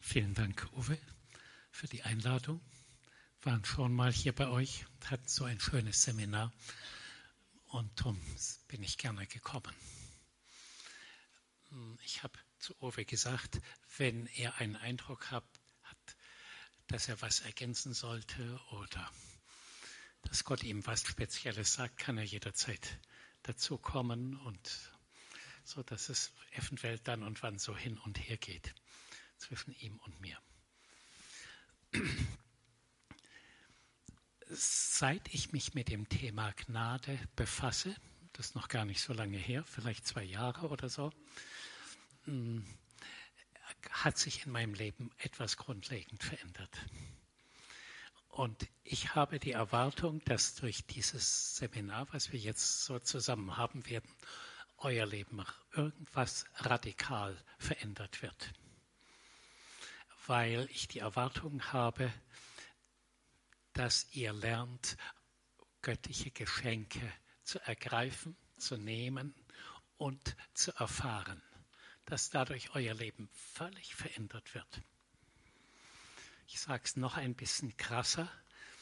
Vielen Dank, Uwe, für die Einladung. Wir waren schon mal hier bei euch, hatten so ein schönes Seminar und darum bin ich gerne gekommen. Ich habe zu Uwe gesagt, wenn er einen Eindruck hat, dass er was ergänzen sollte oder dass Gott ihm was Spezielles sagt, kann er jederzeit dazu kommen und so, dass es eventuell dann und wann so hin und her geht zwischen ihm und mir. Seit ich mich mit dem Thema Gnade befasse, das ist noch gar nicht so lange her, vielleicht 2 Jahre oder so, hat sich in meinem Leben etwas grundlegend verändert. Und ich habe die Erwartung, dass durch dieses Seminar, was wir jetzt so zusammen haben werden, euer Leben irgendwas radikal verändert wird. Weil ich die Erwartung habe, dass ihr lernt, göttliche Geschenke zu ergreifen, zu nehmen und zu erfahren, dass dadurch euer Leben völlig verändert wird. Ich sage es noch ein bisschen krasser.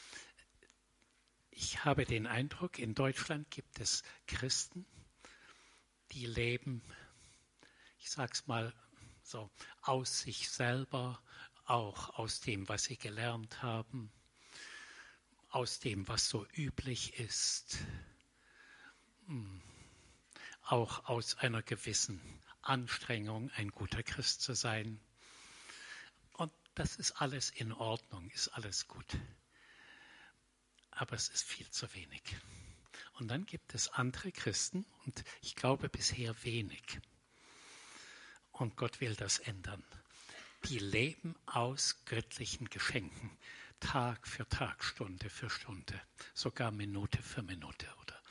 Ich habe den Eindruck, in Deutschland gibt es Christen, die leben, ich sage es mal so, aus sich selber, auch aus dem, was sie gelernt haben, aus dem, was so üblich ist, auch aus einer gewissen Anstrengung, ein guter Christ zu sein. Und das ist alles in Ordnung, ist alles gut. Aber es ist viel zu wenig. Und dann gibt es andere Christen, und ich glaube bisher wenig. Und Gott will das ändern. Die leben aus göttlichen Geschenken, Tag für Tag, Stunde für Stunde, sogar Minute für Minute.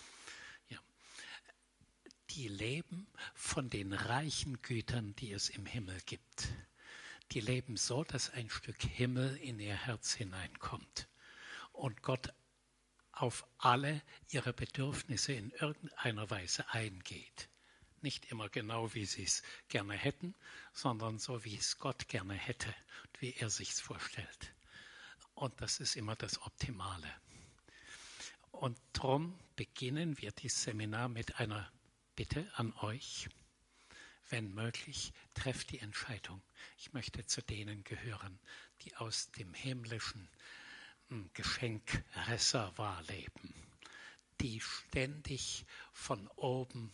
Die leben von den reichen Gütern, die es im Himmel gibt. Die leben so, dass ein Stück Himmel in ihr Herz hineinkommt und Gott auf alle ihre Bedürfnisse in irgendeiner Weise eingeht. Nicht immer genau, wie sie es gerne hätten, sondern so, wie es Gott gerne hätte und wie er sich es vorstellt. Und das ist immer das Optimale. Und darum beginnen wir dieses Seminar mit einer Bitte an euch. Wenn möglich, trefft die Entscheidung. Ich möchte zu denen gehören, die aus dem himmlischen Geschenkreservoir leben, die ständig von oben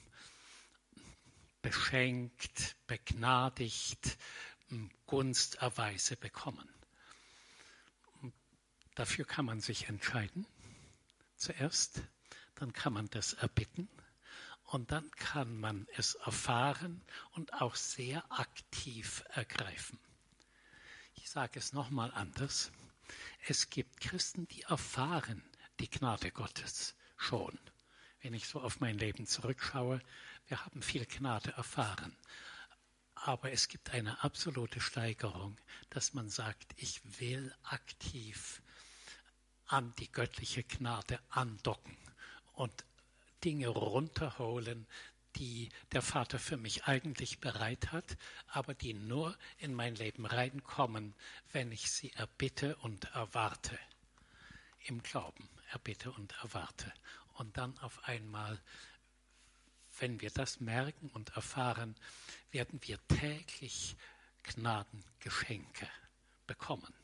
beschenkt, begnadigt, Gunsterweise bekommen. Dafür kann man sich entscheiden, zuerst, dann kann man das erbitten und dann kann man es erfahren und auch sehr aktiv ergreifen. Ich sage es nochmal anders. Es gibt Christen, die erfahren die Gnade Gottes schon. Wenn ich so auf mein Leben zurückschaue, wir haben viel Gnade erfahren. Aber es gibt eine absolute Steigerung, dass man sagt, ich will aktiv an die göttliche Gnade andocken und Dinge runterholen, die der Vater für mich eigentlich bereit hat, aber die nur in mein Leben reinkommen, wenn ich sie erbitte und erwarte. Im Glauben erbitte und erwarte. Und dann auf einmal, wenn wir das merken und erfahren, werden wir täglich Gnadengeschenke bekommen.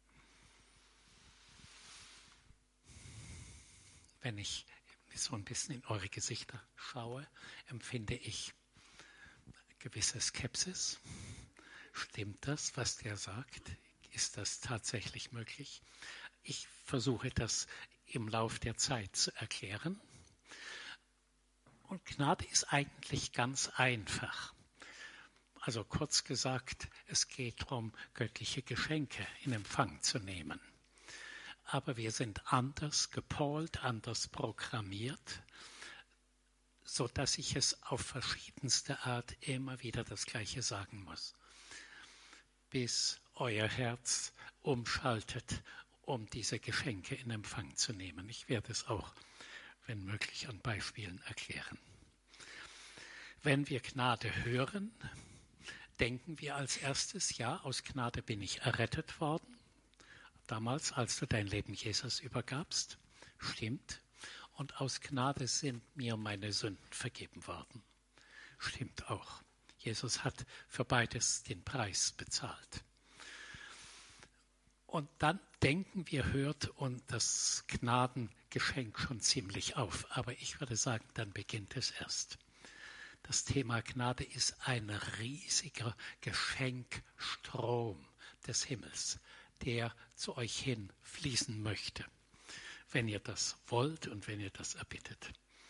Wenn ich so ein bisschen in eure Gesichter schaue, empfinde ich gewisse Skepsis. Stimmt das, was der sagt? Ist das tatsächlich möglich? Ich versuche das im Lauf der Zeit zu erklären. Und Gnade ist eigentlich ganz einfach. Also kurz gesagt, es geht darum, göttliche Geschenke in Empfang zu nehmen. Aber wir sind anders gepolt, anders programmiert, sodass ich es auf verschiedenste Art immer wieder das Gleiche sagen muss, bis euer Herz umschaltet, um diese Geschenke in Empfang zu nehmen. Ich werde es auch, wenn möglich, an Beispielen erklären. Wenn wir Gnade hören, denken wir als erstes, ja, aus Gnade bin ich errettet worden. Damals, als du dein Leben Jesus übergabst, stimmt. Und aus Gnade sind mir meine Sünden vergeben worden. Stimmt auch. Jesus hat für beides den Preis bezahlt. Und dann denken wir, hört und das Gnadengeschenk schon ziemlich auf. Aber ich würde sagen, dann beginnt es erst. Das Thema Gnade ist ein riesiger Geschenkstrom des Himmels, der zu euch hin fließen möchte, wenn ihr das wollt und wenn ihr das erbittet.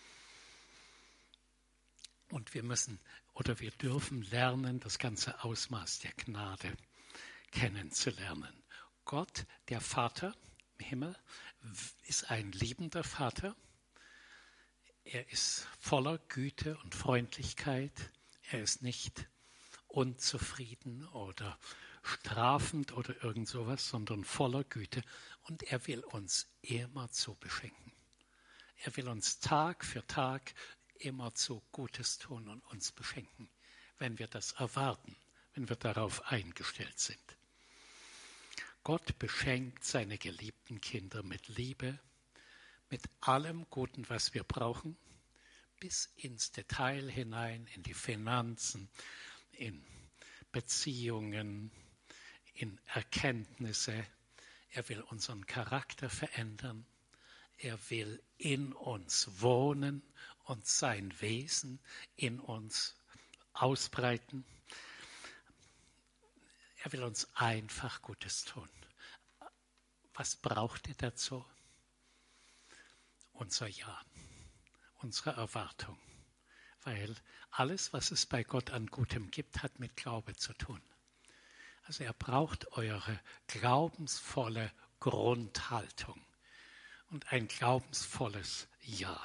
Und wir müssen oder wir dürfen lernen, das ganze Ausmaß der Gnade kennenzulernen. Gott, der Vater im Himmel, ist ein liebender Vater. Er ist voller Güte und Freundlichkeit. Er ist nicht unzufrieden oder strafend oder irgend sowas, sondern voller Güte. Und er will uns immerzu beschenken. Er will uns Tag für Tag immerzu Gutes tun und uns beschenken, wenn wir das erwarten, wenn wir darauf eingestellt sind. Gott beschenkt seine geliebten Kinder mit Liebe, mit allem Guten, was wir brauchen, bis ins Detail hinein, in die Finanzen, in Beziehungen, in Erkenntnisse. Er will unseren Charakter verändern. Er will in uns wohnen und sein Wesen in uns ausbreiten. Er will uns einfach Gutes tun. Was braucht er dazu? Unser Ja, unsere Erwartung. Weil alles, was es bei Gott an Gutem gibt, hat mit Glaube zu tun. Also er braucht eure glaubensvolle Grundhaltung und ein glaubensvolles Ja.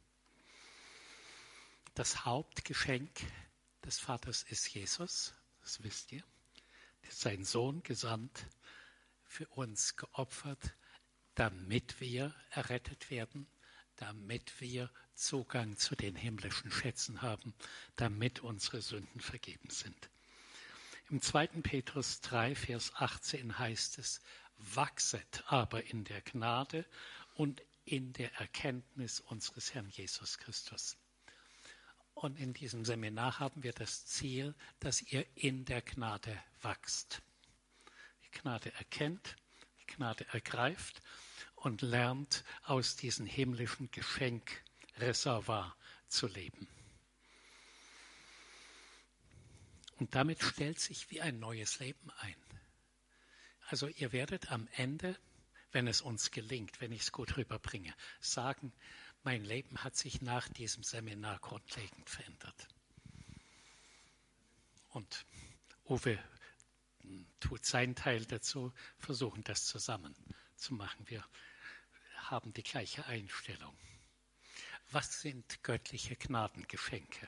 Das Hauptgeschenk des Vaters ist Jesus, das wisst ihr. Er ist sein Sohn gesandt, für uns geopfert, damit wir errettet werden, damit wir Zugang zu den himmlischen Schätzen haben, damit unsere Sünden vergeben sind. Im 2. Petrus 3, Vers 18 heißt es, wachset aber in der Gnade und in der Erkenntnis unseres Herrn Jesus Christus. Und in diesem Seminar haben wir das Ziel, dass ihr in der Gnade wachst. Die Gnade erkennt, die Gnade ergreift und lernt, aus diesem himmlischen Geschenkreservoir zu leben. Und damit stellt sich wie ein neues Leben ein. Also ihr werdet am Ende, wenn es uns gelingt, wenn ich es gut rüberbringe, sagen, mein Leben hat sich nach diesem Seminar grundlegend verändert. Und Uwe tut seinen Teil dazu, versuchen das zusammen zu machen. Wir haben die gleiche Einstellung. Was sind göttliche Gnadengeschenke?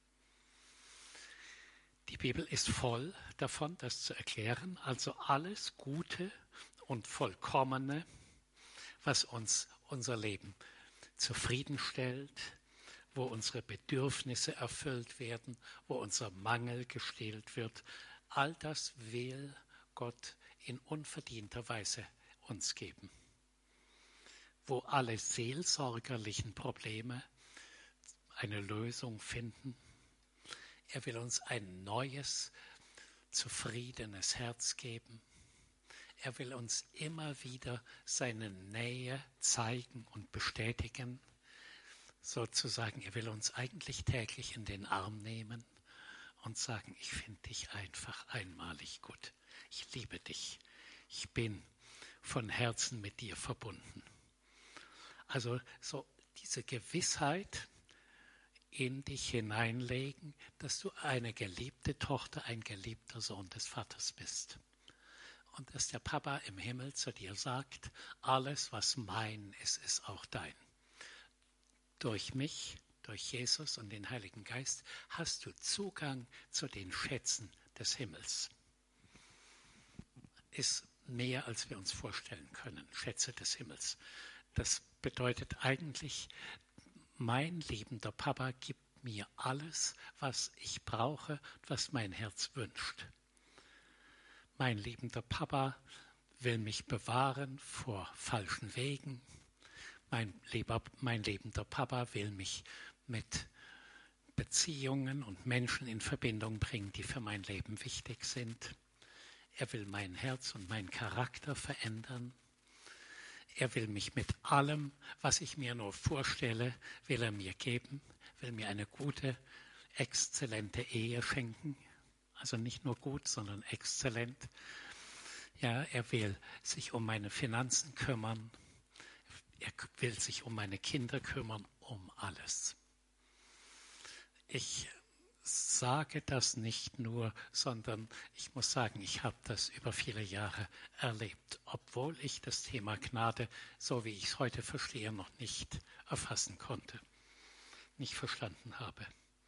Die Bibel ist voll davon, das zu erklären. Also alles Gute und Vollkommene, was uns unser Leben zufriedenstellt, wo unsere Bedürfnisse erfüllt werden, wo unser Mangel gestillt wird. All das will Gott in unverdienter Weise uns geben. Wo alle seelsorgerlichen Probleme eine Lösung finden. Er will uns ein neues, zufriedenes Herz geben. Er will uns immer wieder seine Nähe zeigen und bestätigen. Sozusagen, er will uns eigentlich täglich in den Arm nehmen und sagen, ich finde dich einfach einmalig gut. Ich liebe dich. Ich bin von Herzen mit dir verbunden. Also so diese Gewissheit in dich hineinlegen, dass du eine geliebte Tochter, ein geliebter Sohn des Vaters bist. Und dass der Papa im Himmel zu dir sagt, alles, was mein ist, ist auch dein. Durch mich, durch Jesus und den Heiligen Geist hast du Zugang zu den Schätzen des Himmels. Ist mehr, als wir uns vorstellen können, Schätze des Himmels. Das bedeutet eigentlich, mein liebender Papa gibt mir alles, was ich brauche, was mein Herz wünscht. Mein liebender Papa will mich bewahren vor falschen Wegen. Mein liebender Papa will mich mit Beziehungen und Menschen in Verbindung bringen, die für mein Leben wichtig sind. Er will mein Herz und meinen Charakter verändern. Er will mich mit allem, was ich mir nur vorstelle, will er mir geben, will mir eine gute, exzellente Ehe schenken. Also nicht nur gut, sondern exzellent. Ja, er will sich um meine Finanzen kümmern. Er will sich um meine Kinder kümmern, um alles. Ich sage das nicht nur, sondern ich muss sagen, ich habe das über viele Jahre erlebt, obwohl ich das Thema Gnade, so wie ich es heute verstehe, noch nicht erfassen konnte, nicht verstanden habe.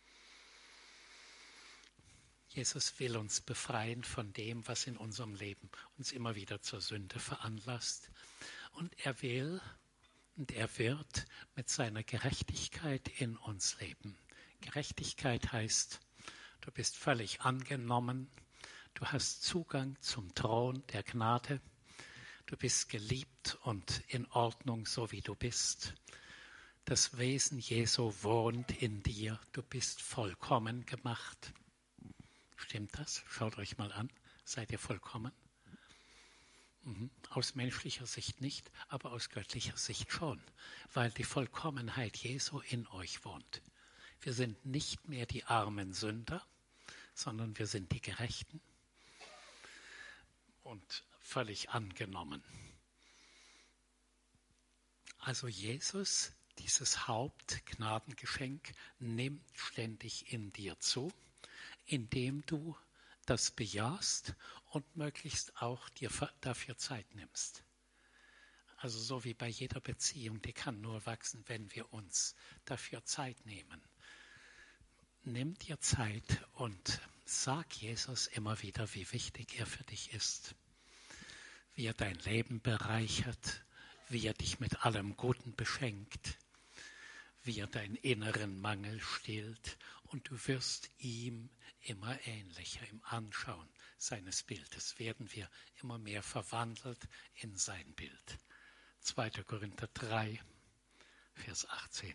Jesus will uns befreien von dem, was in unserem Leben uns immer wieder zur Sünde veranlasst. Und er will und er wird mit seiner Gerechtigkeit in uns leben. Gerechtigkeit heißt, du bist völlig angenommen, du hast Zugang zum Thron der Gnade, du bist geliebt und in Ordnung, so wie du bist. Das Wesen Jesu wohnt in dir, du bist vollkommen gemacht. Stimmt das? Schaut euch mal an. Seid ihr vollkommen? Aus menschlicher Sicht nicht, aber aus göttlicher Sicht schon, weil die Vollkommenheit Jesu in euch wohnt. Wir sind nicht mehr die armen Sünder, sondern wir sind die Gerechten und völlig angenommen. Also Jesus, dieses Hauptgnadengeschenk, nimmt ständig in dir zu, indem du das bejahst und möglichst auch dir dafür Zeit nimmst. Also so wie bei jeder Beziehung, die kann nur wachsen, wenn wir uns dafür Zeit nehmen. Nimm dir Zeit und sag Jesus immer wieder, wie wichtig er für dich ist, wie er dein Leben bereichert, wie er dich mit allem Guten beschenkt, wie er deinen inneren Mangel stillt, und du wirst ihm immer ähnlicher. Im Anschauen seines Bildes werden wir immer mehr verwandelt in sein Bild. 2. Korinther 3, Vers 18.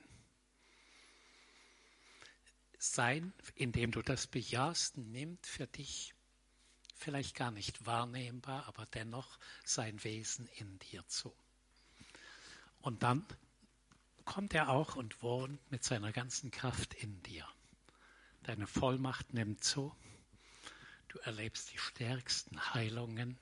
Sein, indem du das bejahst, nimmt für dich vielleicht gar nicht wahrnehmbar, aber dennoch sein Wesen in dir zu. Und dann kommt er auch und wohnt mit seiner ganzen Kraft in dir. Deine Vollmacht nimmt zu. Du erlebst die stärksten Heilungen.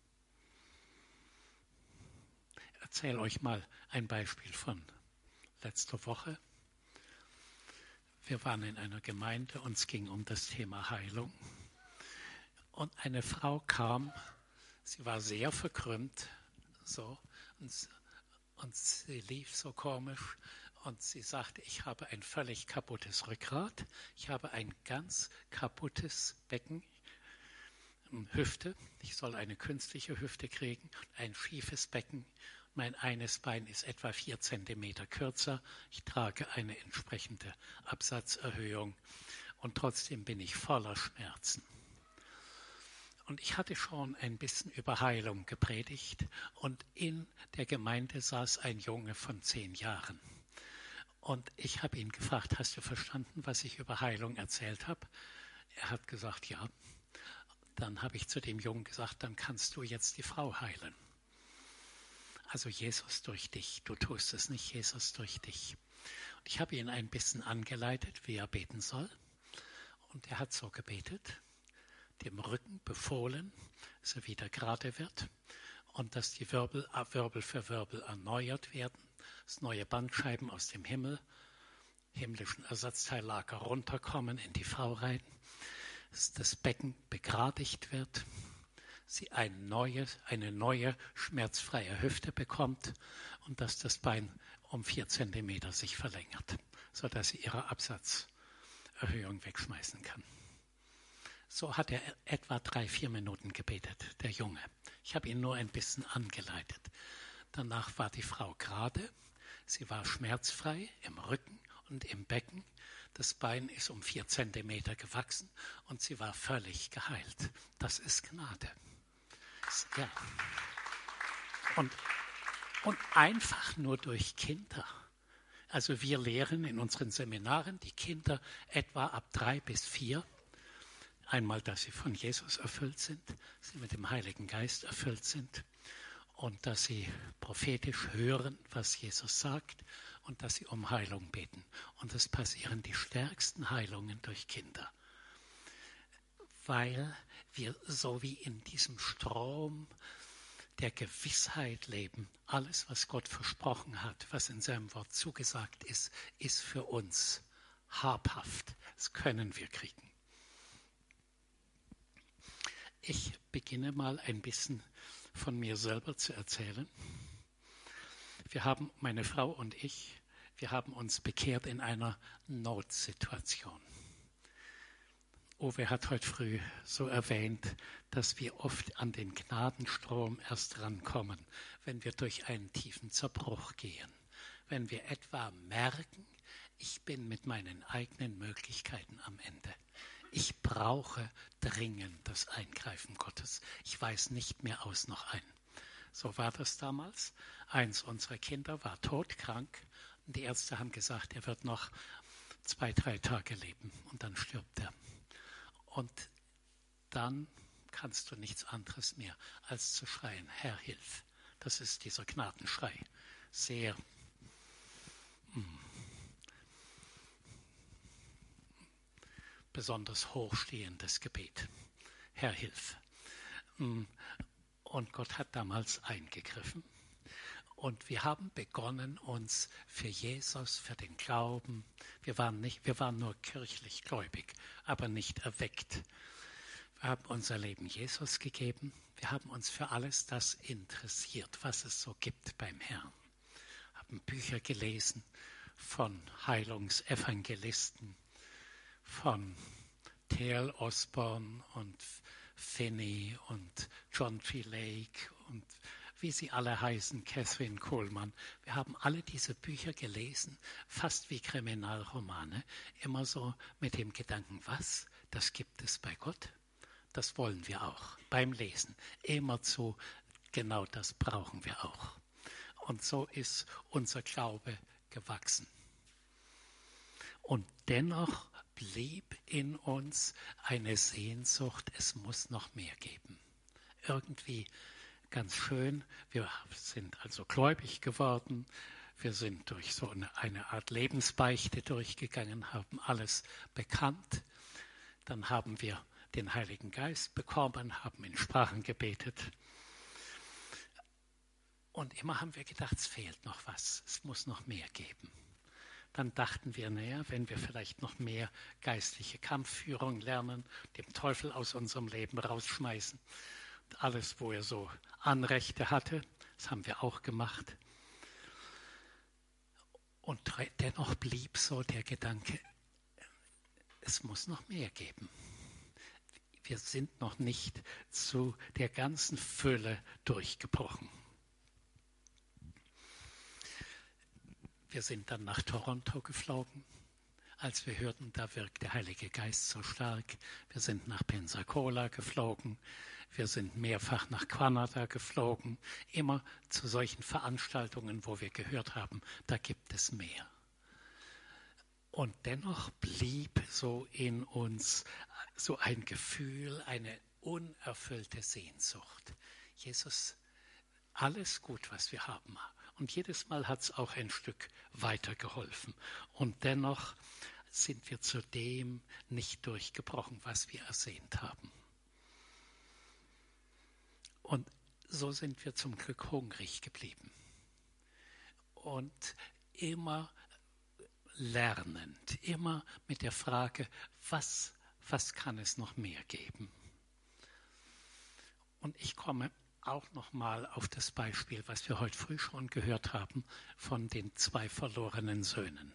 Ich erzähle euch mal ein Beispiel von letzter Woche. Wir waren in einer Gemeinde, uns ging um das Thema Heilung. Und eine Frau kam, sie war sehr verkrümmt, so, und sie lief so komisch. Und sie sagte, ich habe ein völlig kaputtes Rückgrat, ich habe ein ganz kaputtes Becken, Hüfte, ich soll eine künstliche Hüfte kriegen, ein schiefes Becken. Mein eines Bein ist etwa 4 Zentimeter kürzer, ich trage eine entsprechende Absatzerhöhung und trotzdem bin ich voller Schmerzen. Und ich hatte schon ein bisschen über Heilung gepredigt und in der Gemeinde saß ein Junge von 10 Jahren. Und ich habe ihn gefragt, hast du verstanden, was ich über Heilung erzählt habe? Er hat gesagt, ja. Dann habe ich zu dem Jungen gesagt, dann kannst du jetzt die Frau heilen. Also Jesus durch dich, du tust es nicht, Jesus durch dich. Und ich habe ihn ein bisschen angeleitet, wie er beten soll. Und er hat so gebetet, dem Rücken befohlen, dass er wieder gerade wird und dass die Wirbel für Wirbel erneuert werden. Dass neue Bandscheiben aus dem himmlischen Ersatzteillager runterkommen in die Frau rein, dass das Becken begradigt wird, sie eine neue schmerzfreie Hüfte bekommt und dass das Bein um 4 Zentimeter sich verlängert, sodass sie ihre Absatzerhöhung wegschmeißen kann. So hat er etwa 3-4 Minuten gebetet, der Junge. Ich habe ihn nur ein bisschen angeleitet. Danach war die Frau gerade. Sie war schmerzfrei im Rücken und im Becken. Das Bein ist um 4 Zentimeter gewachsen und sie war völlig geheilt. Das ist Gnade. Ja. Und einfach nur durch Kinder. Also wir lehren in unseren Seminaren die Kinder etwa ab 3 bis 4. Einmal, dass sie von Jesus erfüllt sind, sie mit dem Heiligen Geist erfüllt sind und dass sie prophetisch hören, was Jesus sagt und dass sie um Heilung beten. Und es passieren die stärksten Heilungen durch Kinder, weil wir so wie in diesem Strom der Gewissheit leben. Alles, was Gott versprochen hat, was in seinem Wort zugesagt ist, ist für uns habhaft. Das können wir kriegen. Ich beginne mal ein bisschen von mir selber zu erzählen. Meine Frau und ich, wir haben uns bekehrt in einer Notsituation. Uwe hat heute früh so erwähnt, dass wir oft an den Gnadenstrom erst rankommen, wenn wir durch einen tiefen Zerbruch gehen. Wenn wir etwa merken, ich bin mit meinen eigenen Möglichkeiten am Ende. Ich brauche dringend das Eingreifen Gottes. Ich weiß nicht mehr aus noch ein. So war das damals. Eins unserer Kinder war todkrank und die Ärzte haben gesagt, er wird noch 2-3 Tage leben und dann stirbt er. Und dann kannst du nichts anderes mehr, als zu schreien, Herr, hilf. Das ist dieser Gnadenschrei. Sehr besonders hochstehendes Gebet. Herr, hilf. Und Gott hat damals eingegriffen. Und wir haben begonnen, uns für Jesus, für den Glauben, wir waren nur kirchlich gläubig, aber nicht erweckt. Wir haben unser Leben Jesus gegeben. Wir haben uns für alles das interessiert, was es so gibt beim Herrn. Haben Bücher gelesen von Heilungsevangelisten, von T.L. Osborne und Finney und John T. Lake und wie sie alle heißen, Catherine Kuhlmann. Wir haben alle diese Bücher gelesen, fast wie Kriminalromane, immer so mit dem Gedanken, was, das gibt es bei Gott? Das wollen wir auch beim Lesen. Immerzu, genau das brauchen wir auch. Und so ist unser Glaube gewachsen. Und dennoch blieb in uns eine Sehnsucht, es muss noch mehr geben. Irgendwie ganz schön, wir sind also gläubig geworden, wir sind durch so eine Art Lebensbeichte durchgegangen, haben alles bekannt, dann haben wir den Heiligen Geist bekommen, haben in Sprachen gebetet und immer haben wir gedacht, es fehlt noch was, es muss noch mehr geben. Dann dachten wir, wenn wir vielleicht noch mehr geistliche Kampfführung lernen, dem Teufel aus unserem Leben rausschmeißen, alles, wo er so Anrechte hatte, das haben wir auch gemacht. Und dennoch blieb so der Gedanke, es muss noch mehr geben. Wir sind noch nicht zu der ganzen Fülle durchgebrochen. Wir sind dann nach Toronto geflogen, als wir hörten, da wirkt der Heilige Geist so stark. Wir sind nach Pensacola geflogen. Wir sind mehrfach nach Kanada geflogen, immer zu solchen Veranstaltungen, wo wir gehört haben, da gibt es mehr. Und dennoch blieb so in uns so ein Gefühl, eine unerfüllte Sehnsucht. Jesus, alles gut, was wir haben. Und jedes Mal hat es auch ein Stück weitergeholfen. Und dennoch sind wir zu dem nicht durchgebrochen, was wir ersehnt haben. Und so sind wir zum Glück hungrig geblieben. Und immer lernend, immer mit der Frage, was kann es noch mehr geben? Und ich komme auch nochmal auf das Beispiel, was wir heute früh schon gehört haben, von den 2 verlorenen Söhnen.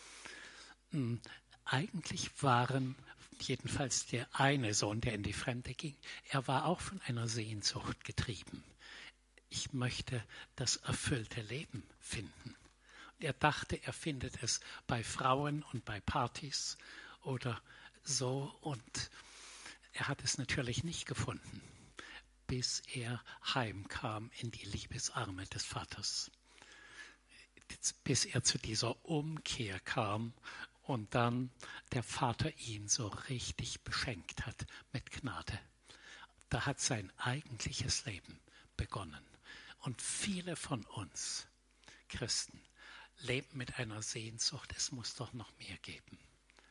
Eigentlich waren jedenfalls der eine Sohn, der in die Fremde ging, er war auch von einer Sehnsucht getrieben. Ich möchte das erfüllte Leben finden. Er dachte, er findet es bei Frauen und bei Partys oder so. Und er hat es natürlich nicht gefunden, bis er heimkam in die Liebesarme des Vaters. Bis er zu dieser Umkehr kam und dann der Vater ihn so richtig beschenkt hat mit Gnade. Da hat sein eigentliches Leben begonnen. Und viele von uns Christen leben mit einer Sehnsucht, es muss doch noch mehr geben.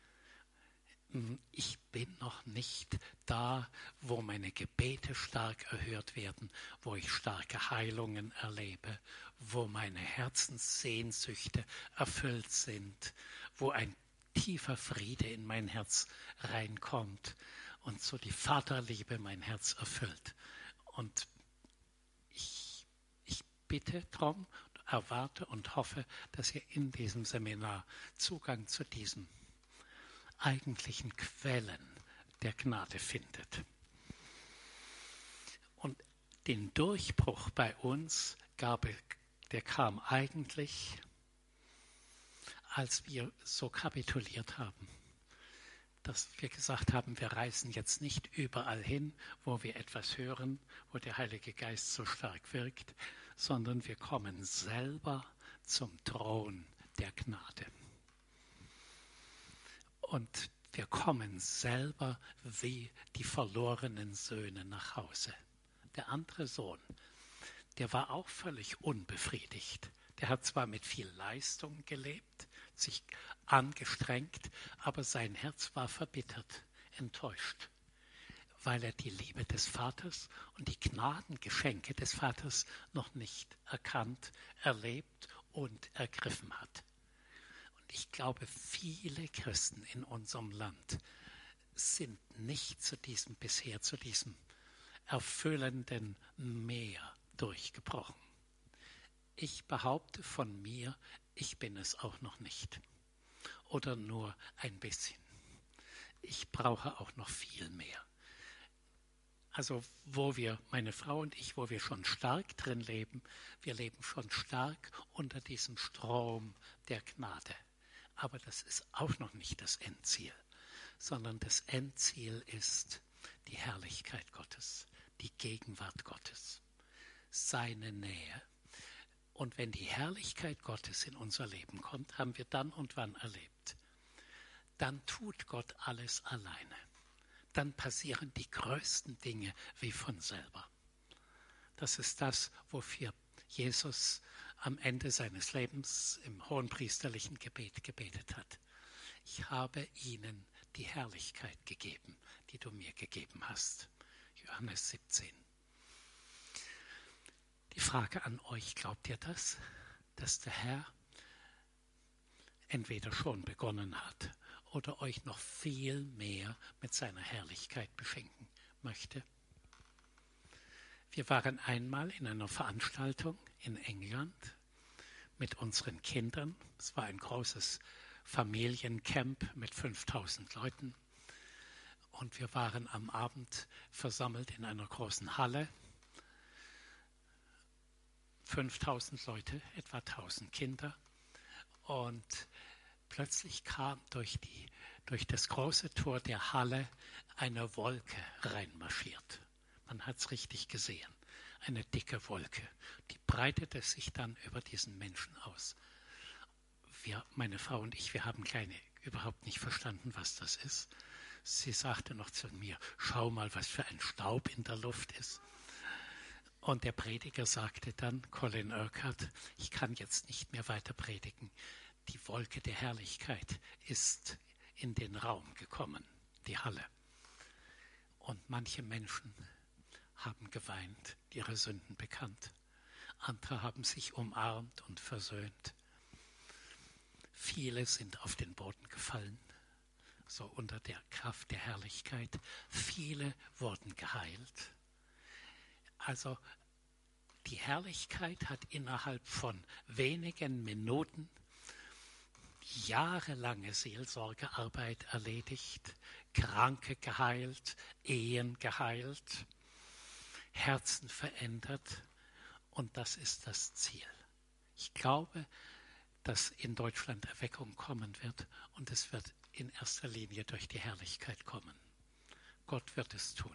Ich bin noch nicht da, wo meine Gebete stark erhört werden, wo ich starke Heilungen erlebe, wo meine Herzenssehnsüchte erfüllt sind, wo ein tiefer Friede in mein Herz reinkommt und so die Vaterliebe mein Herz erfüllt. Und ich bitte darum, erwarte und hoffe, dass ihr in diesem Seminar Zugang zu diesen eigentlichen Quellen der Gnade findet. Und den Durchbruch bei uns der kam eigentlich, als wir so kapituliert haben, dass wir gesagt haben, wir reisen jetzt nicht überall hin, wo wir etwas hören, wo der Heilige Geist so stark wirkt, sondern wir kommen selber zum Thron der Gnade. Und wir kommen selber wie die verlorenen Söhne nach Hause. Der andere Sohn, der war auch völlig unbefriedigt. Der hat zwar mit viel Leistung gelebt, sich angestrengt, aber sein Herz war verbittert, enttäuscht, weil er die Liebe des Vaters und die Gnadengeschenke des Vaters noch nicht erkannt, erlebt und ergriffen hat. Und ich glaube, viele Christen in unserem Land sind nicht bisher zu diesem erfüllenden Meer durchgebrochen. Ich behaupte von mir, ich bin es auch noch nicht. Oder nur ein bisschen. Ich brauche auch noch viel mehr. Also meine Frau und ich, wo wir schon stark drin leben, wir leben schon stark unter diesem Strom der Gnade. Aber das ist auch noch nicht das Endziel, sondern das Endziel ist die Herrlichkeit Gottes, die Gegenwart Gottes, seine Nähe. Und wenn die Herrlichkeit Gottes in unser Leben kommt, haben wir dann und wann erlebt, dann tut Gott alles alleine. Dann passieren die größten Dinge wie von selber. Das ist das, wofür Jesus am Ende seines Lebens im hohenpriesterlichen Gebet gebetet hat. Ich habe ihnen die Herrlichkeit gegeben, die du mir gegeben hast. Johannes 17. Die Frage an euch, glaubt ihr das, dass der Herr entweder schon begonnen hat oder euch noch viel mehr mit seiner Herrlichkeit beschenken möchte? Wir waren einmal in einer Veranstaltung in England mit unseren Kindern. Es war ein großes Familiencamp mit 5000 Leuten. Und wir waren am Abend versammelt in einer großen Halle. 5000 Leute, etwa 1000 Kinder. Und plötzlich kam durch das große Tor der Halle eine Wolke reinmarschiert. Man hat es richtig gesehen. Eine dicke Wolke. Die breitete sich dann über diesen Menschen aus. Meine Frau und ich, wir haben überhaupt nicht verstanden, was das ist. Sie sagte noch zu mir, schau mal, was für ein Staub in der Luft ist. Und der Prediger sagte dann, Colin Urquhart, ich kann jetzt nicht mehr weiter predigen. Die Wolke der Herrlichkeit ist in den Raum gekommen, die Halle. Und manche Menschen haben geweint, ihre Sünden bekannt. Andere haben sich umarmt und versöhnt. Viele sind auf den Boden gefallen, so unter der Kraft der Herrlichkeit. Viele wurden geheilt. Also die Herrlichkeit hat innerhalb von wenigen Minuten jahrelange Seelsorgearbeit erledigt, Kranke geheilt, Ehen geheilt, Herzen verändert. Und das ist das Ziel. Ich glaube, dass in Deutschland Erweckung kommen wird und es wird in erster Linie durch die Herrlichkeit kommen. Gott wird es tun.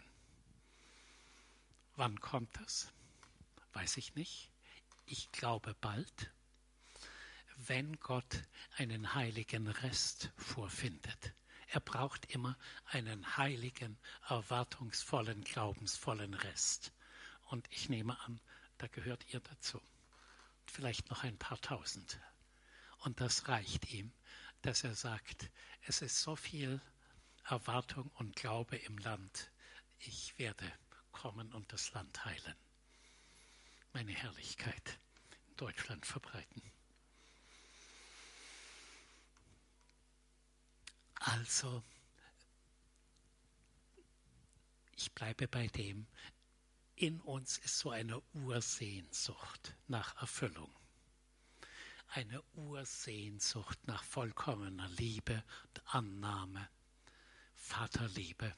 Wann kommt das? Weiß ich nicht. Ich glaube bald, wenn Gott einen heiligen Rest vorfindet. Er braucht immer einen heiligen, erwartungsvollen, glaubensvollen Rest. Und ich nehme an, da gehört ihr dazu. Vielleicht noch ein paar Tausend. Und das reicht ihm, dass er sagt, es ist so viel Erwartung und Glaube im Land. Ich werde kommen und das Land heilen. Meine Herrlichkeit in Deutschland verbreiten. Also, ich bleibe bei dem, in uns ist so eine Ursehnsucht nach Erfüllung. Eine Ursehnsucht nach vollkommener Liebe und Annahme, Vaterliebe.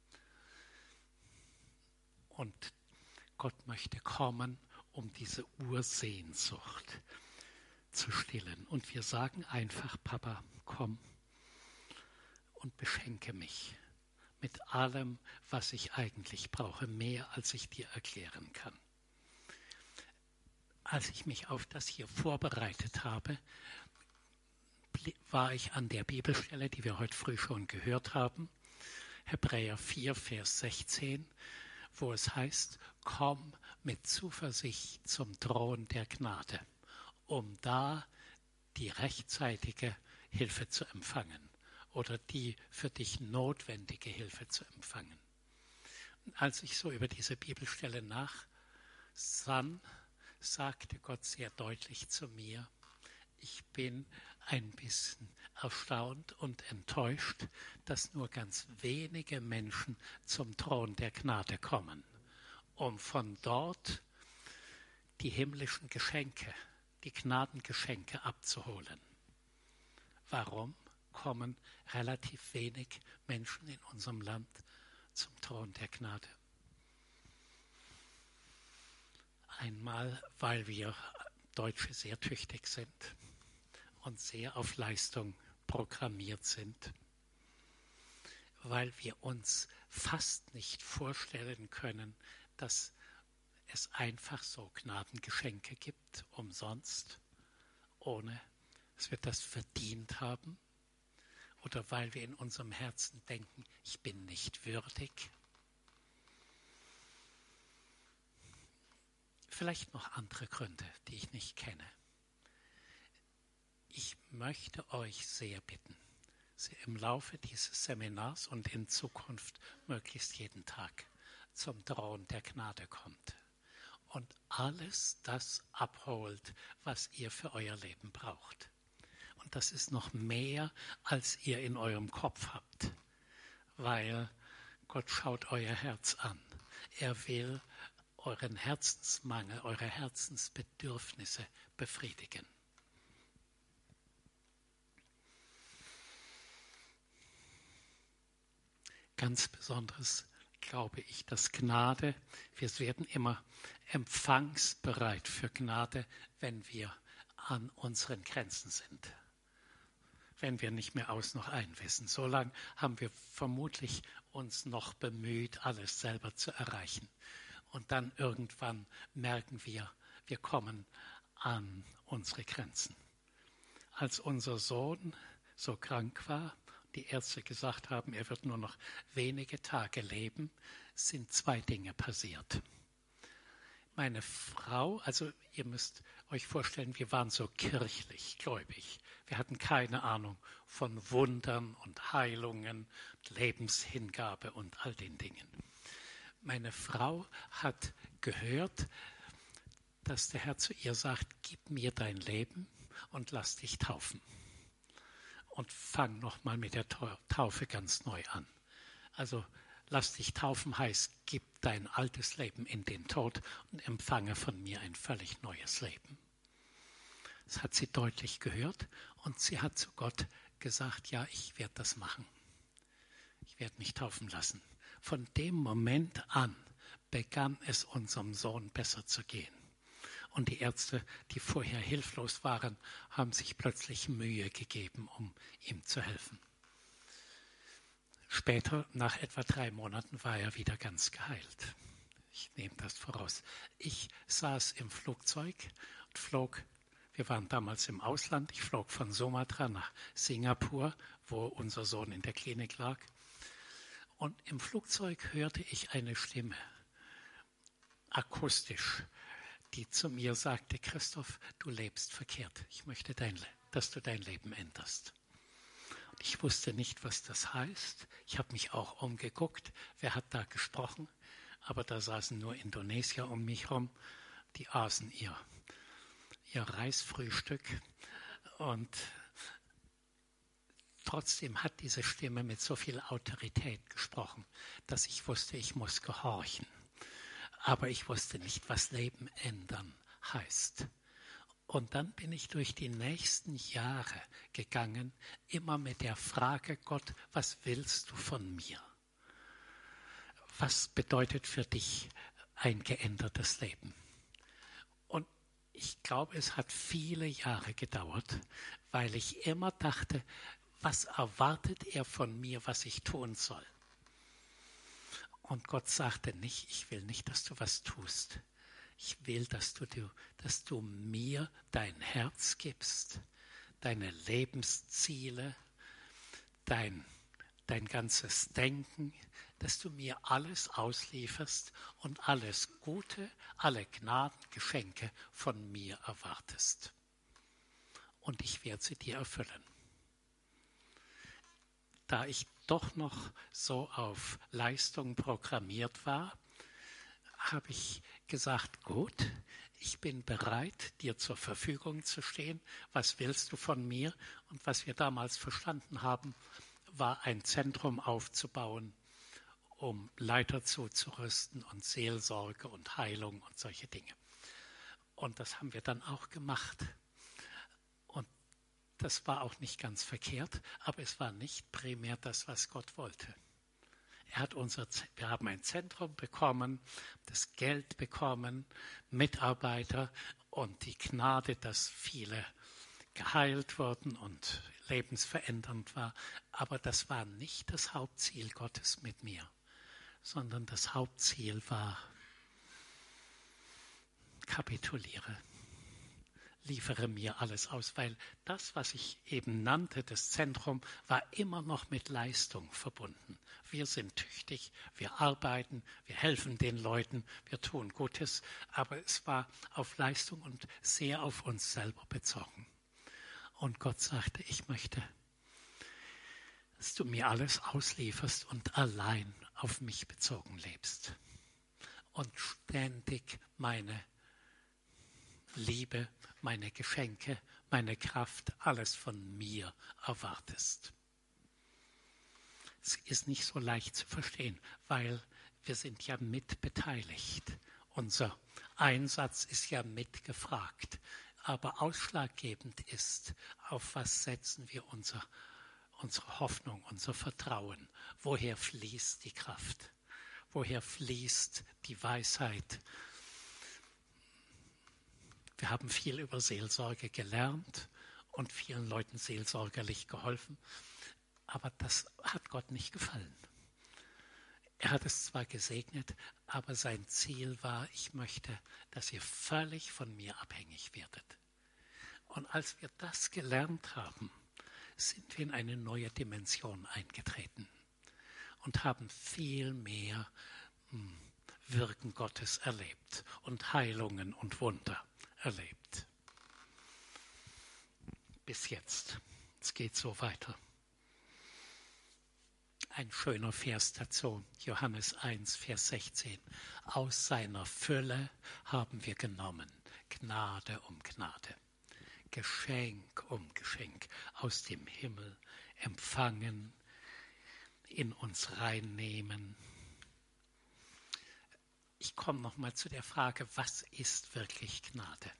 Und Gott möchte kommen, um diese Ursehnsucht zu stillen. Und wir sagen einfach, Papa, komm und beschenke mich mit allem, was ich eigentlich brauche, mehr als ich dir erklären kann. Als ich mich auf das hier vorbereitet habe, war ich an der Bibelstelle, die wir heute früh schon gehört haben, Hebräer 4, Vers 16, wo es heißt, komm mit Zuversicht zum Thron der Gnade, um da die rechtzeitige Hilfe zu empfangen oder die für dich notwendige Hilfe zu empfangen. Und als ich so über diese Bibelstelle nachsann, sagte Gott sehr deutlich zu mir, ich bin ein bisschen erstaunt und enttäuscht, dass nur ganz wenige Menschen zum Thron der Gnade kommen, um von dort die himmlischen Geschenke, die Gnadengeschenke abzuholen. Warum kommen relativ wenig Menschen in unserem Land zum Thron der Gnade? Einmal, weil wir Deutsche sehr tüchtig sind und sehr auf Leistung programmiert sind, weil wir uns fast nicht vorstellen können, dass es einfach so Gnadengeschenke gibt, umsonst, ohne dass wir das verdient haben, oder weil wir in unserem Herzen denken, ich bin nicht würdig. Vielleicht noch andere Gründe, die ich nicht kenne. Ich möchte euch sehr bitten, Sie im Laufe dieses Seminars und in Zukunft möglichst jeden Tag zum Thron der Gnade kommt und alles das abholt, was ihr für euer Leben braucht. Und das ist noch mehr, als ihr in eurem Kopf habt, weil Gott schaut euer Herz an. Er will euren Herzensmangel, eure Herzensbedürfnisse befriedigen. Ganz besonders glaube ich, dass Gnade, wir werden immer empfangsbereit für Gnade, wenn wir an unseren Grenzen sind. Wenn wir nicht mehr aus noch ein wissen. So lange haben wir vermutlich uns noch bemüht, alles selber zu erreichen. Und dann irgendwann merken wir kommen an unsere Grenzen. Als unser Sohn so krank war, die Ärzte gesagt haben, er wird nur noch wenige Tage leben, sind zwei Dinge passiert. Meine Frau, also ihr müsst euch vorstellen, wir waren so kirchlich gläubig. Wir hatten keine Ahnung von Wundern und Heilungen, Lebenshingabe und all den Dingen. Meine Frau hat gehört, dass der Herr zu ihr sagt, gib mir dein Leben und lass dich taufen. Und fang nochmal mit der Taufe ganz neu an. Also lass dich taufen heißt, gib dein altes Leben in den Tod und empfange von mir ein völlig neues Leben. Das hat sie deutlich gehört und sie hat zu Gott gesagt, ja, ich werde das machen. Ich werde mich taufen lassen. Von dem Moment an begann es unserem Sohn besser zu gehen. Und die Ärzte, die vorher hilflos waren, haben sich plötzlich Mühe gegeben, um ihm zu helfen. Später, nach etwa 3 Monaten, war er wieder ganz geheilt. Ich nehme das voraus. Ich saß im Flugzeug und flog, wir waren damals im Ausland, ich flog von Sumatra nach Singapur, wo unser Sohn in der Klinik lag. Und im Flugzeug hörte ich eine Stimme, akustisch, die zu mir sagte: Christoph, du lebst verkehrt. Ich möchte, dass du dein Leben änderst. Und ich wusste nicht, was das heißt. Ich habe mich auch umgeguckt. Wer hat da gesprochen? Aber da saßen nur Indonesier um mich herum. Die aßen ihr Reisfrühstück. Und trotzdem hat diese Stimme mit so viel Autorität gesprochen, dass ich wusste, ich muss gehorchen. Aber ich wusste nicht, was Leben ändern heißt. Und dann bin ich durch die nächsten Jahre gegangen, immer mit der Frage: Gott, was willst du von mir? Was bedeutet für dich ein geändertes Leben? Und ich glaube, es hat viele Jahre gedauert, weil ich immer dachte, was erwartet er von mir, was ich tun soll? Und Gott sagte nicht: Ich will nicht, dass du was tust. Ich will, dass du mir dein Herz gibst, deine Lebensziele, dein ganzes Denken, dass du mir alles auslieferst und alles Gute, alle Gnadengeschenke von mir erwartest. Und ich werde sie dir erfüllen. Da ich doch noch so auf Leistung programmiert war, habe ich gesagt: Gut, ich bin bereit, dir zur Verfügung zu stehen. Was willst du von mir? Und was wir damals verstanden haben, war ein Zentrum aufzubauen, um Leiter zuzurüsten und Seelsorge und Heilung und solche Dinge. Und das haben wir dann auch gemacht. Und das war auch nicht ganz verkehrt, aber es war nicht primär das, was Gott wollte. Wir haben ein Zentrum bekommen, das Geld bekommen, Mitarbeiter und die Gnade, dass viele geheilt wurden und lebensverändernd war. Aber das war nicht das Hauptziel Gottes mit mir, sondern das Hauptziel war: kapituliere. Liefere mir alles aus, weil das, was ich eben nannte, das Zentrum, war immer noch mit Leistung verbunden. Wir sind tüchtig, wir arbeiten, wir helfen den Leuten, wir tun Gutes, aber es war auf Leistung und sehr auf uns selber bezogen. Und Gott sagte: Ich möchte, dass du mir alles auslieferst und allein auf mich bezogen lebst und ständig meine Liebe, meine Geschenke, meine Kraft, alles von mir erwartest. Es ist nicht so leicht zu verstehen, weil wir sind ja mitbeteiligt. Unser Einsatz ist ja mitgefragt. Aber ausschlaggebend ist, auf was setzen wir unsere Hoffnung, unser Vertrauen. Woher fließt die Kraft? Woher fließt die Weisheit? Wir haben viel über Seelsorge gelernt und vielen Leuten seelsorgerlich geholfen, aber das hat Gott nicht gefallen. Er hat es zwar gesegnet, aber sein Ziel war: Ich möchte, dass ihr völlig von mir abhängig werdet. Und als wir das gelernt haben, sind wir in eine neue Dimension eingetreten und haben viel mehr Wirken Gottes erlebt und Heilungen und Wunder erlebt. Bis jetzt. Es geht so weiter. Ein schöner Vers dazu, Johannes 1, Vers 16. Aus seiner Fülle haben wir genommen, Gnade um Gnade, Geschenk um Geschenk, aus dem Himmel empfangen, in uns reinnehmen. Ich komme nochmal zu der Frage: Was ist wirklich Gnade?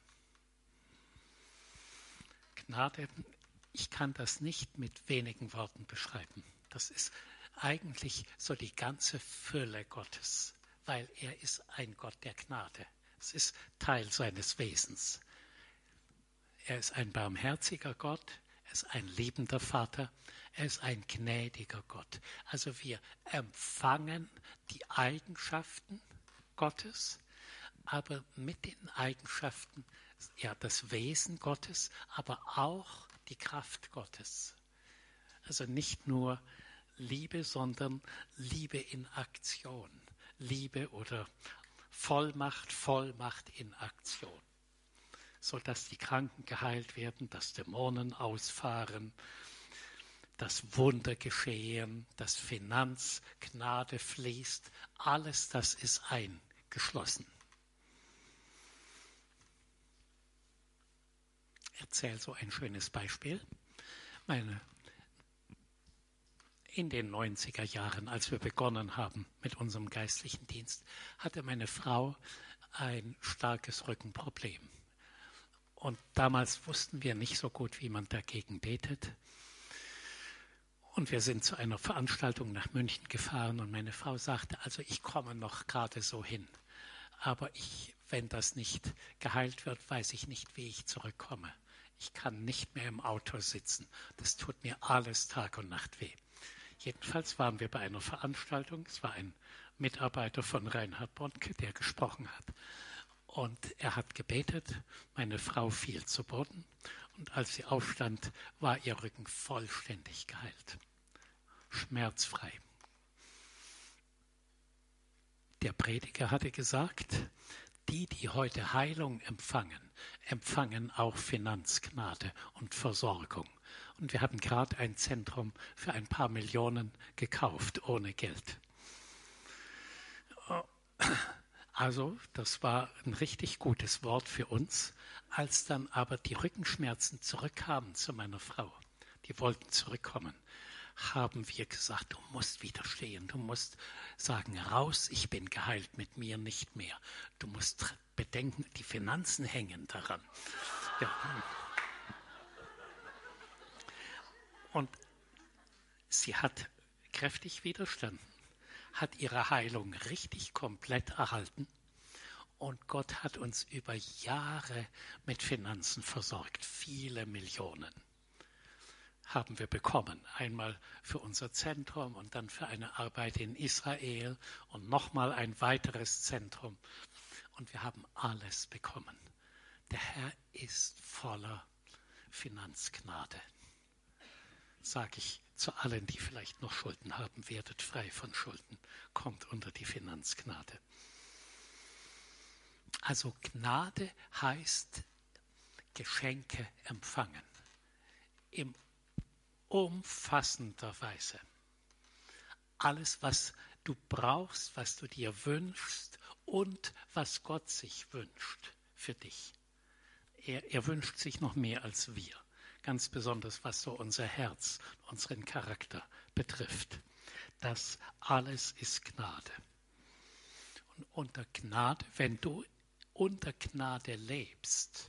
Gnade, ich kann das nicht mit wenigen Worten beschreiben. Das ist eigentlich so die ganze Fülle Gottes, weil er ist ein Gott der Gnade. Es ist Teil seines Wesens. Er ist ein barmherziger Gott, er ist ein liebender Vater, er ist ein gnädiger Gott. Also wir empfangen die Eigenschaften Gottes, aber mit den Eigenschaften, ja, das Wesen Gottes, aber auch die Kraft Gottes. Also nicht nur Liebe, sondern Liebe in Aktion. Liebe oder Vollmacht in Aktion. Sodass die Kranken geheilt werden, dass Dämonen ausfahren, dass Wunder geschehen, dass Finanzgnade fließt. Alles das ist eingeschlossen. Ich erzähle so ein schönes Beispiel. In den 90er Jahren, als wir begonnen haben mit unserem geistlichen Dienst, hatte meine Frau ein starkes Rückenproblem. Und damals wussten wir nicht so gut, wie man dagegen betet. Und wir sind zu einer Veranstaltung nach München gefahren und meine Frau sagte, also ich komme noch gerade so hin. Aber wenn das nicht geheilt wird, weiß ich nicht, wie ich zurückkomme. Ich kann nicht mehr im Auto sitzen. Das tut mir alles Tag und Nacht weh. Jedenfalls waren wir bei einer Veranstaltung. Es war ein Mitarbeiter von Reinhard Bonke, der gesprochen hat. Und er hat gebetet. Meine Frau fiel zu Boden. Und als sie aufstand, war ihr Rücken vollständig geheilt. Schmerzfrei. Der Prediger hatte gesagt, die heute Heilung empfangen auch Finanzgnade und Versorgung. Und wir hatten gerade ein Zentrum für ein paar Millionen gekauft, ohne Geld. Also, das war ein richtig gutes Wort für uns. Als dann aber die Rückenschmerzen zurückkamen zu meiner Frau, die wollten zurückkommen, haben wir gesagt, du musst widerstehen, du musst sagen, raus, ich bin geheilt, mit mir nicht mehr. Du musst bedenken, die Finanzen hängen daran. Ja. Und sie hat kräftig widerstanden, hat ihre Heilung richtig komplett erhalten und Gott hat uns über Jahre mit Finanzen versorgt, viele Millionen haben wir bekommen. Einmal für unser Zentrum und dann für eine Arbeit in Israel und nochmal ein weiteres Zentrum. Und wir haben alles bekommen. Der Herr ist voller Finanzgnade. Sage ich zu allen, die vielleicht noch Schulden haben, werdet frei von Schulden, kommt unter die Finanzgnade. Also Gnade heißt Geschenke empfangen. Im umfassender Weise. Alles, was du brauchst, was du dir wünschst und was Gott sich wünscht für dich. Er wünscht sich noch mehr als wir. Ganz besonders, was so unser Herz, unseren Charakter betrifft. Das alles ist Gnade. Und unter Gnade, wenn du unter Gnade lebst,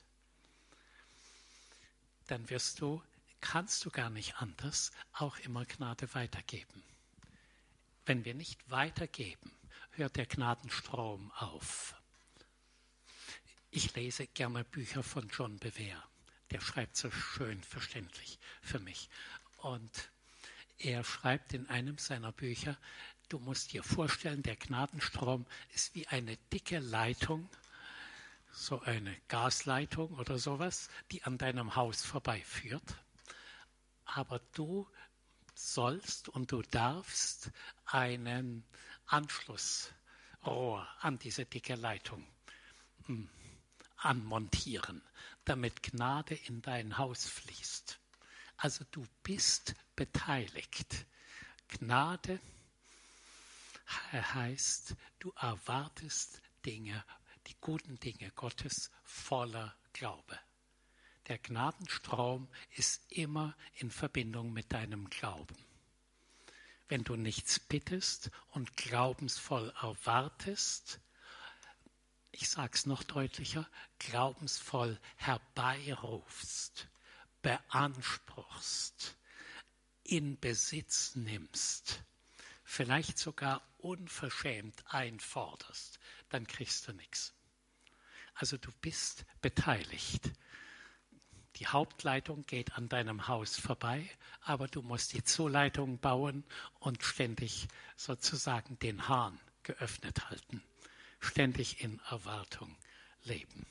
dann kannst du gar nicht anders, auch immer Gnade weitergeben. Wenn wir nicht weitergeben, hört der Gnadenstrom auf. Ich lese gerne Bücher von John Bevere. Der schreibt so schön verständlich für mich. Und er schreibt in einem seiner Bücher, du musst dir vorstellen, der Gnadenstrom ist wie eine dicke Leitung, so eine Gasleitung oder sowas, die an deinem Haus vorbeiführt. Aber du sollst und du darfst einen Anschlussrohr an diese dicke Leitung anmontieren, damit Gnade in dein Haus fließt. Also du bist beteiligt. Gnade heißt, du erwartest Dinge, die guten Dinge Gottes voller Glaube. Der Gnadenstrom ist immer in Verbindung mit deinem Glauben. Wenn du nichts bittest und glaubensvoll erwartest, ich sage es noch deutlicher, glaubensvoll herbeirufst, beanspruchst, in Besitz nimmst, vielleicht sogar unverschämt einforderst, dann kriegst du nichts. Also du bist beteiligt. Die Hauptleitung geht an deinem Haus vorbei, aber du musst die Zuleitung bauen und ständig sozusagen den Hahn geöffnet halten, ständig in Erwartung leben.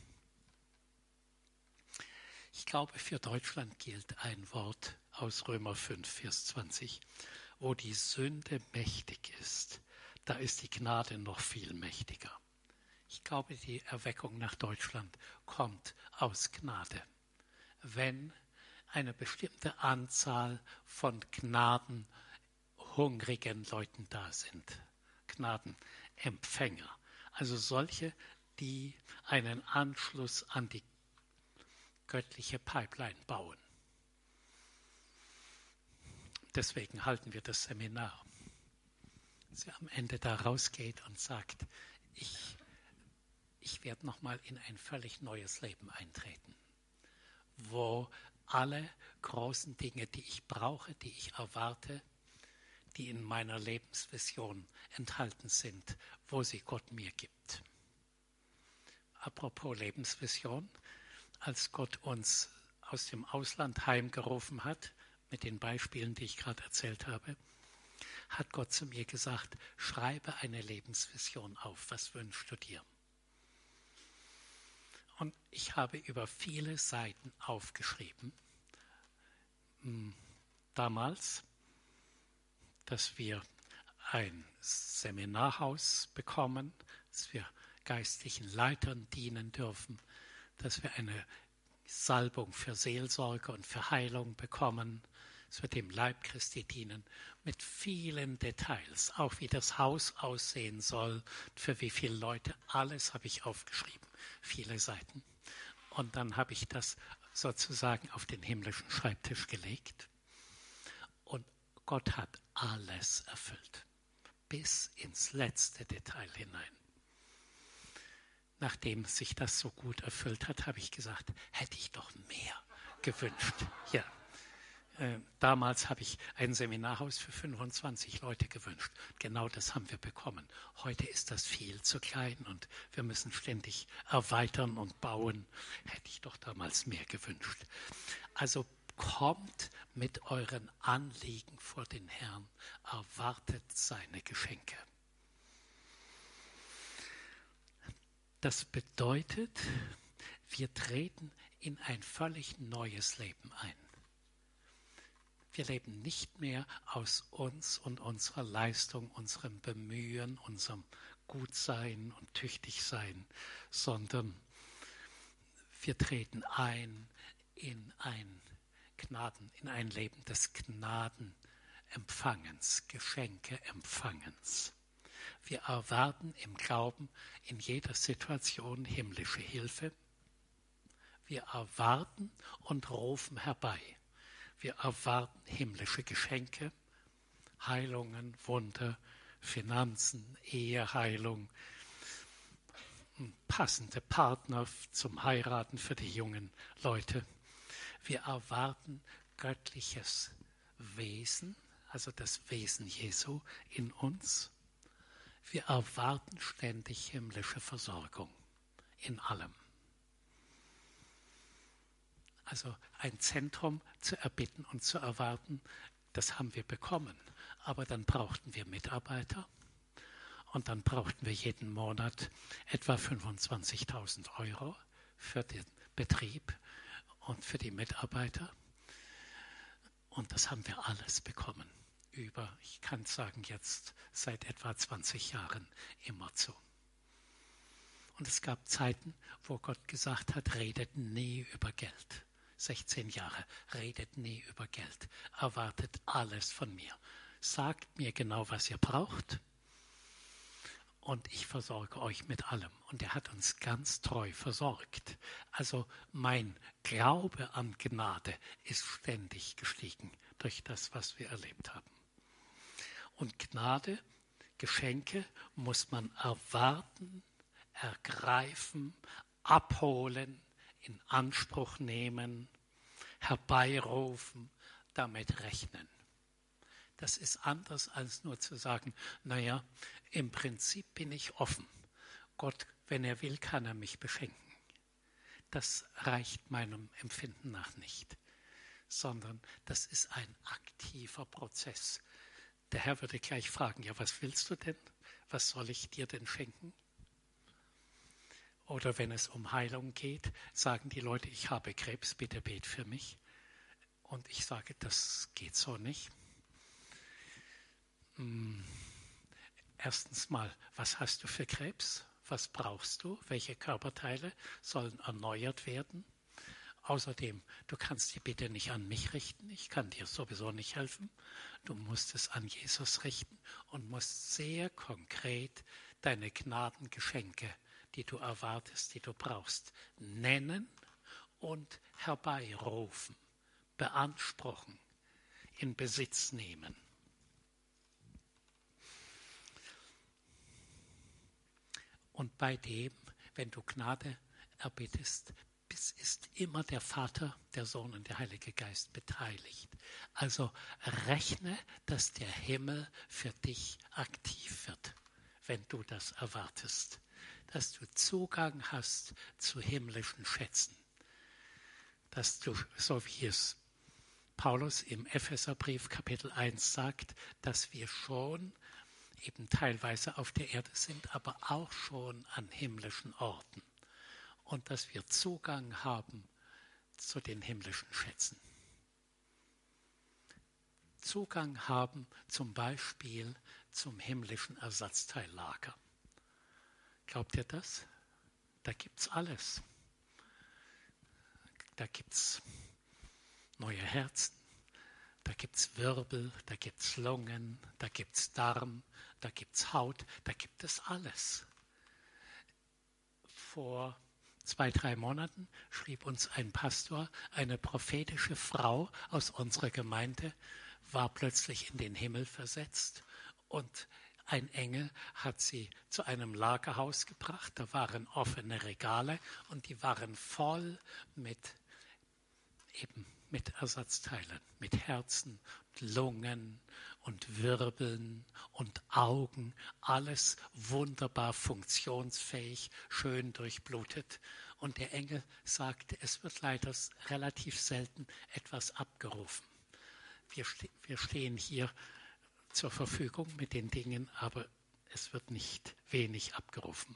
Ich glaube, für Deutschland gilt ein Wort aus Römer 5, Vers 20. Wo die Sünde mächtig ist, da ist die Gnade noch viel mächtiger. Ich glaube, die Erweckung nach Deutschland kommt aus Gnade. Wenn eine bestimmte Anzahl von gnadenhungrigen Leuten da sind, Gnadenempfänger, also solche, die einen Anschluss an die göttliche Pipeline bauen. Deswegen halten wir das Seminar. Sie am Ende da rausgeht und sagt, ich werde nochmal in ein völlig neues Leben eintreten, wo alle großen Dinge, die ich brauche, die ich erwarte, die in meiner Lebensvision enthalten sind, wo sie Gott mir gibt. Apropos Lebensvision, als Gott uns aus dem Ausland heimgerufen hat, mit den Beispielen, die ich gerade erzählt habe, hat Gott zu mir gesagt, schreibe eine Lebensvision auf, was wünschst du dir? Und ich habe über viele Seiten aufgeschrieben, damals, dass wir ein Seminarhaus bekommen, dass wir geistlichen Leitern dienen dürfen, dass wir eine Salbung für Seelsorge und für Heilung bekommen, dass wir dem Leib Christi dienen, mit vielen Details, auch wie das Haus aussehen soll, für wie viele Leute, alles habe ich aufgeschrieben, viele Seiten. Und dann habe ich das sozusagen auf den himmlischen Schreibtisch gelegt und Gott hat alles erfüllt, bis ins letzte Detail hinein. Nachdem sich das so gut erfüllt hat, habe ich gesagt, hätte ich doch mehr gewünscht. Ja. Damals habe ich ein Seminarhaus für 25 Leute gewünscht. Genau das haben wir bekommen. Heute ist das viel zu klein und wir müssen ständig erweitern und bauen. Hätte ich doch damals mehr gewünscht. Also kommt mit euren Anliegen vor den Herrn, erwartet seine Geschenke. Das bedeutet, wir treten in ein völlig neues Leben ein. Wir leben nicht mehr aus uns und unserer Leistung, unserem Bemühen, unserem Gutsein und Tüchtigsein, sondern wir treten ein in ein Leben des Gnadenempfangens, Geschenkeempfangens. Wir erwarten im Glauben in jeder Situation himmlische Hilfe. Wir erwarten und rufen herbei. Wir erwarten himmlische Geschenke, Heilungen, Wunder, Finanzen, Eheheilung, passende Partner zum Heiraten für die jungen Leute. Wir erwarten göttliches Wesen, also das Wesen Jesu in uns. Wir erwarten ständig himmlische Versorgung in allem. Also ein Zentrum zu erbitten und zu erwarten, das haben wir bekommen. Aber dann brauchten wir Mitarbeiter und dann brauchten wir jeden Monat etwa 25.000 € für den Betrieb und für die Mitarbeiter. Und das haben wir alles bekommen. Ich kann sagen, jetzt seit etwa 20 Jahren immer so. Und es gab Zeiten, wo Gott gesagt hat, redet nie über Geld. 16 Jahre, redet nie über Geld, erwartet alles von mir. Sagt mir genau, was ihr braucht und ich versorge euch mit allem. Und er hat uns ganz treu versorgt. Also mein Glaube an Gnade ist ständig gestiegen durch das, was wir erlebt haben. Und Gnade, Geschenke muss man erwarten, ergreifen, abholen, in Anspruch nehmen, herbeirufen, damit rechnen. Das ist anders als nur zu sagen, naja, im Prinzip bin ich offen. Gott, wenn er will, kann er mich beschenken. das reicht meinem Empfinden nach nicht, sondern das ist ein aktiver Prozess. Der Herr würde gleich fragen, ja, was willst du denn? Was soll ich dir denn schenken? Oder wenn es um Heilung geht, sagen die Leute, ich habe Krebs, bitte bet für mich. Und ich sage, das geht so nicht. Erstens mal, was hast du für Krebs? Was brauchst du? Welche Körperteile sollen erneuert werden? Außerdem, du kannst die Bitte nicht an mich richten. Ich kann dir sowieso nicht helfen. Du musst es an Jesus richten und musst sehr konkret deine Gnadengeschenke, die du erwartest, die du brauchst, nennen und herbeirufen, beanspruchen, in Besitz nehmen. Und bei dem, wenn du Gnade erbittest, ist immer der Vater, der Sohn und der Heilige Geist beteiligt. Also rechne, dass der Himmel für dich aktiv wird, wenn du das erwartest. Dass du Zugang hast zu himmlischen Schätzen. Dass du, so wie es Paulus im Epheserbrief Kapitel 1 sagt, dass wir schon eben teilweise auf der Erde sind, aber auch schon an himmlischen Orten. Und dass wir Zugang haben zu den himmlischen Schätzen. Zugang haben zum Beispiel zum himmlischen Ersatzteillager. Glaubt ihr das? Da gibt's alles. Da gibt's neue Herzen, da gibt's Wirbel, da gibt's Lungen, da gibt's Darm, da gibt's Haut, da gibt es alles. Vor 2-3 Monaten schrieb uns ein Pastor, eine prophetische Frau aus unserer Gemeinde war plötzlich in den Himmel versetzt und ein Engel hat sie zu einem Lagerhaus gebracht. Da waren offene Regale und die waren voll mit Ersatzteilen, mit Herzen, Lungen und Wirbeln und Augen, alles wunderbar funktionsfähig, schön durchblutet. Und der Engel sagte, es wird leider relativ selten etwas abgerufen. Wir stehen hier zur Verfügung mit den Dingen, aber es wird nicht wenig abgerufen.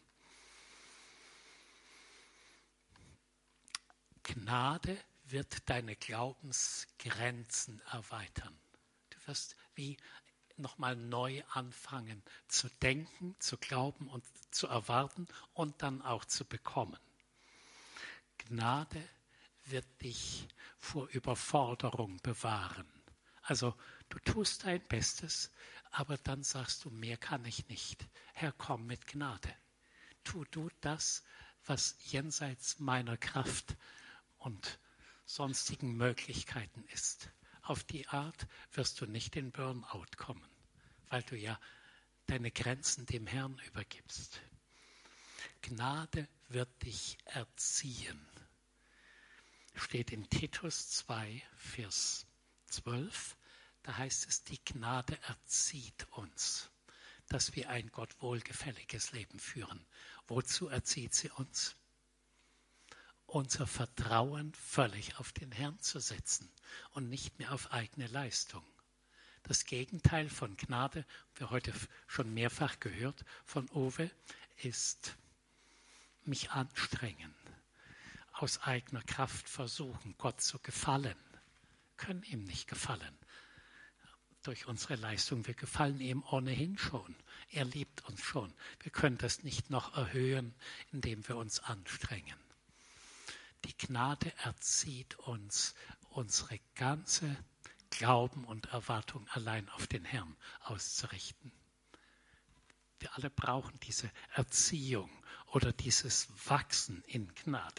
Gnade wird deine Glaubensgrenzen erweitern. Du wirst wie nochmal neu anfangen zu denken, zu glauben und zu erwarten und dann auch zu bekommen. Gnade wird dich vor Überforderung bewahren. Also du tust dein Bestes, aber dann sagst du, mehr kann ich nicht. Herr, komm mit Gnade. Tu du das, was jenseits meiner Kraft und sonstigen Möglichkeiten ist. Auf die Art wirst du nicht in Burnout kommen, weil du ja deine Grenzen dem Herrn übergibst. Gnade wird dich erziehen. Steht in Titus 2, Vers 12. Da heißt es, die Gnade erzieht uns, dass wir ein Gott wohlgefälliges Leben führen. Wozu erzieht sie uns? Unser Vertrauen völlig auf den Herrn zu setzen und nicht mehr auf eigene Leistung. Das Gegenteil von Gnade, wir heute schon mehrfach gehört von Uwe, ist mich anstrengen, aus eigener Kraft versuchen, Gott zu gefallen. Wir können ihm nicht gefallen durch unsere Leistung. Wir gefallen ihm ohnehin schon. Er liebt uns schon. Wir können das nicht noch erhöhen, indem wir uns anstrengen. Die Gnade erzieht uns, unsere ganze Glauben und Erwartung allein auf den Herrn auszurichten. Wir alle brauchen diese Erziehung oder dieses Wachsen in Gnade.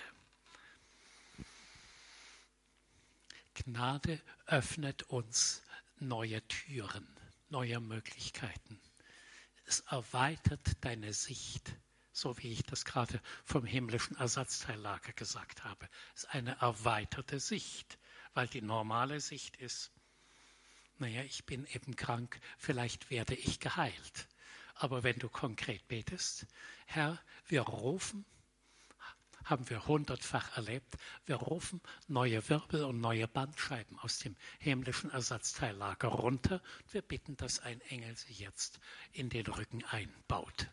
Gnade öffnet uns neue Türen, neue Möglichkeiten. Es erweitert deine Sicht. So wie ich das gerade vom himmlischen Ersatzteillager gesagt habe. Es ist eine erweiterte Sicht, weil die normale Sicht ist, naja, ich bin eben krank, vielleicht werde ich geheilt. Aber wenn du konkret betest, Herr, wir rufen haben wir 100-fach erlebt. Wir rufen neue Wirbel und neue Bandscheiben aus dem himmlischen Ersatzteillager runter. Wir bitten, dass ein Engel sie jetzt in den Rücken einbaut.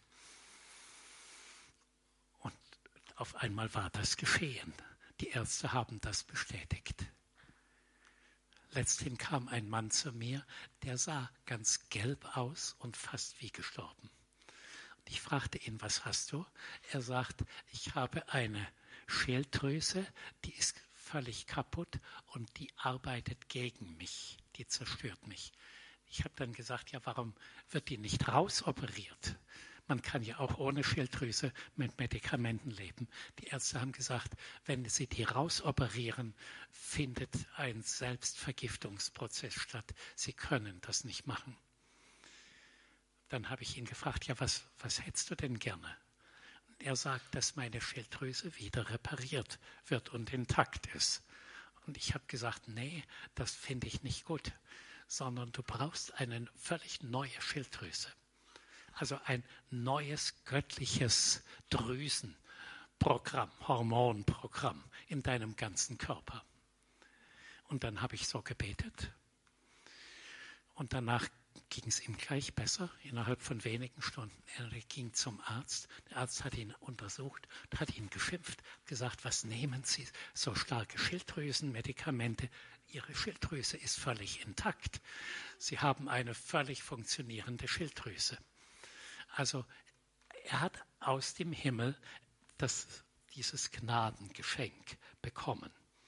Und auf einmal war das geschehen. Die Ärzte haben das bestätigt. Letzthin kam ein Mann zu mir, der sah ganz gelb aus und fast wie gestorben. Und ich fragte ihn, was hast du? Er sagt, ich habe eine Schilddrüse, die ist völlig kaputt und die arbeitet gegen mich, die zerstört mich. Ich habe dann gesagt, ja, warum wird die nicht rausoperiert? Man kann ja auch ohne Schilddrüse mit Medikamenten leben. Die Ärzte haben gesagt, wenn sie die rausoperieren, findet ein Selbstvergiftungsprozess statt. Sie können das nicht machen. Dann habe ich ihn gefragt, ja, was hättest du denn gerne? Und er sagt, dass meine Schilddrüse wieder repariert wird und intakt ist. Und ich habe gesagt, nee, das finde ich nicht gut, sondern du brauchst eine völlig neue Schilddrüse. Also ein neues göttliches Drüsenprogramm, Hormonprogramm in deinem ganzen Körper. Und dann habe ich so gebetet. Und danach ging es ihm gleich besser, innerhalb von wenigen Stunden. Er ging zum Arzt. Der Arzt hat ihn untersucht, hat ihn geschimpft, gesagt, was nehmen Sie, so starke Schilddrüsenmedikamente? Ihre Schilddrüse ist völlig intakt. Sie haben eine völlig funktionierende Schilddrüse. Also er hat aus dem Himmel dieses Gnadengeschenk bekommen.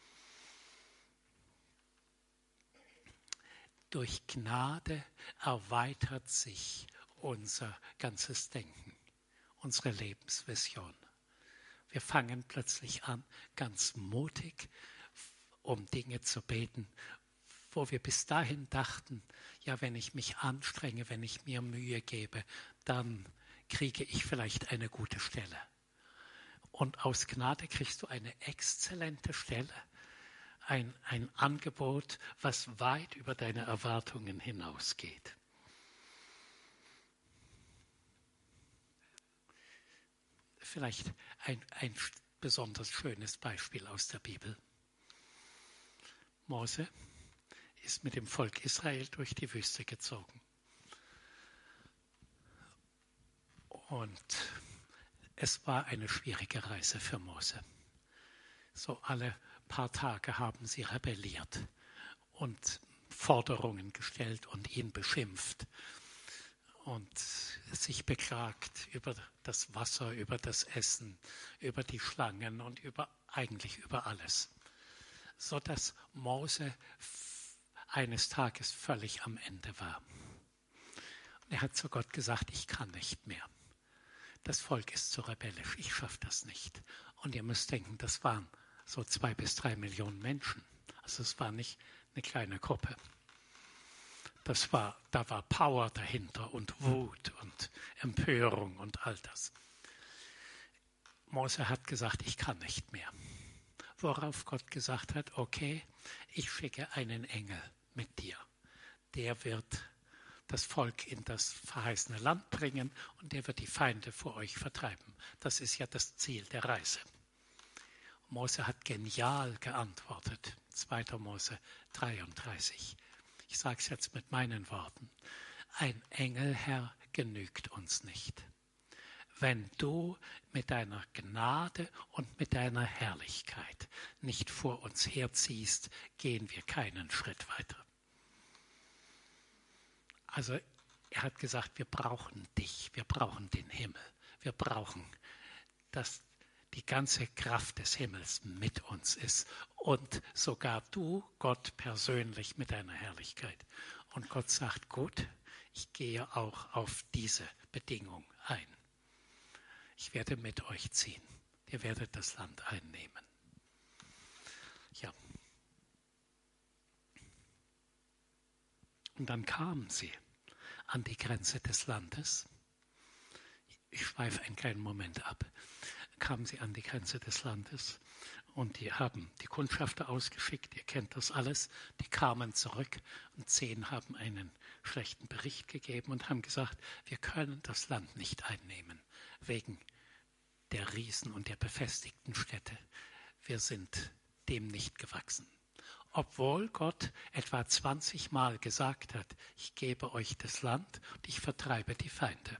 Durch Gnade erweitert sich unser ganzes Denken, unsere Lebensvision. Wir fangen plötzlich an, ganz mutig um Dinge zu beten, wo wir bis dahin dachten, ja, wenn ich mich anstrenge, wenn ich mir Mühe gebe, dann kriege ich vielleicht eine gute Stelle. Und aus Gnade kriegst du eine exzellente Stelle, ein Angebot, was weit über deine Erwartungen hinausgeht. Vielleicht ein besonders schönes Beispiel aus der Bibel. Mose ist mit dem Volk Israel durch die Wüste gezogen. Und es war eine schwierige Reise für Mose. So alle paar Tage haben sie rebelliert und Forderungen gestellt und ihn beschimpft und sich beklagt über das Wasser, über das Essen, über die Schlangen und eigentlich über alles. Sodass Mose eines Tages völlig am Ende war. Und er hat zu Gott gesagt, ich kann nicht mehr. Das Volk ist zu rebellisch, ich schaffe das nicht. Und ihr müsst denken, das waren so 2 bis 3 Millionen Menschen. Also es war nicht eine kleine Gruppe. Da war Power dahinter und Wut und Empörung und all das. Mose hat gesagt, ich kann nicht mehr. Worauf Gott gesagt hat, okay, ich schicke einen Engel mit dir. Der wird das Volk in das verheißene Land bringen und der wird die Feinde vor euch vertreiben. Das ist ja das Ziel der Reise. Mose hat genial geantwortet. 2. Mose 33. Ich sage es jetzt mit meinen Worten. Ein Engelherr genügt uns nicht. Wenn du mit deiner Gnade und mit deiner Herrlichkeit nicht vor uns herziehst, gehen wir keinen Schritt weiter. Also er hat gesagt, wir brauchen dich, wir brauchen den Himmel, wir brauchen, dass die ganze Kraft des Himmels mit uns ist und sogar du, Gott persönlich mit deiner Herrlichkeit. Und Gott sagt, gut, ich gehe auch auf diese Bedingung ein. Ich werde mit euch ziehen. Ihr werdet das Land einnehmen. Ja. Und dann kamen sie an die Grenze des Landes. Ich schweife einen kleinen Moment ab. Kamen sie an die Grenze des Landes und die haben die Kundschafter ausgeschickt. Ihr kennt das alles. Die kamen zurück und 10 haben einen schlechten Bericht gegeben und haben gesagt, wir können das Land nicht einnehmen wegen der Riesen und der befestigten Städte. Wir sind dem nicht gewachsen. Obwohl Gott etwa 20 Mal gesagt hat, ich gebe euch das Land und ich vertreibe die Feinde.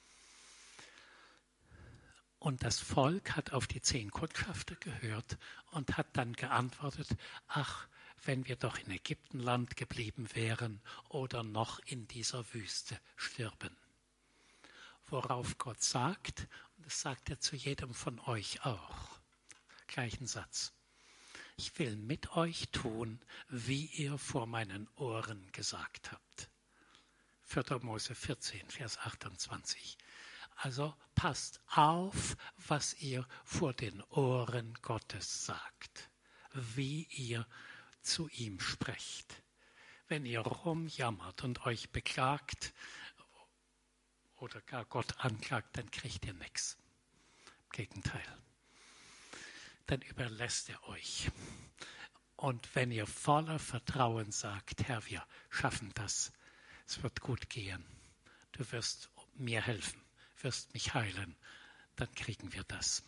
Und das Volk hat auf die 10 Kundschafter gehört und hat dann geantwortet, ach, wenn wir doch in Ägyptenland geblieben wären oder noch in dieser Wüste stürben. Worauf Gott sagt, und das sagt er zu jedem von euch auch, gleichen Satz, ich will mit euch tun, wie ihr vor meinen Ohren gesagt habt. 4. Mose 14, Vers 28. Also passt auf, was ihr vor den Ohren Gottes sagt, wie ihr zu ihm sprecht. Wenn ihr rumjammert und euch beklagt oder gar Gott anklagt, dann kriegt ihr nichts. Im Gegenteil. Dann überlässt er euch. Und wenn ihr voller Vertrauen sagt, Herr, wir schaffen das, es wird gut gehen, du wirst mir helfen, wirst mich heilen, dann kriegen wir das.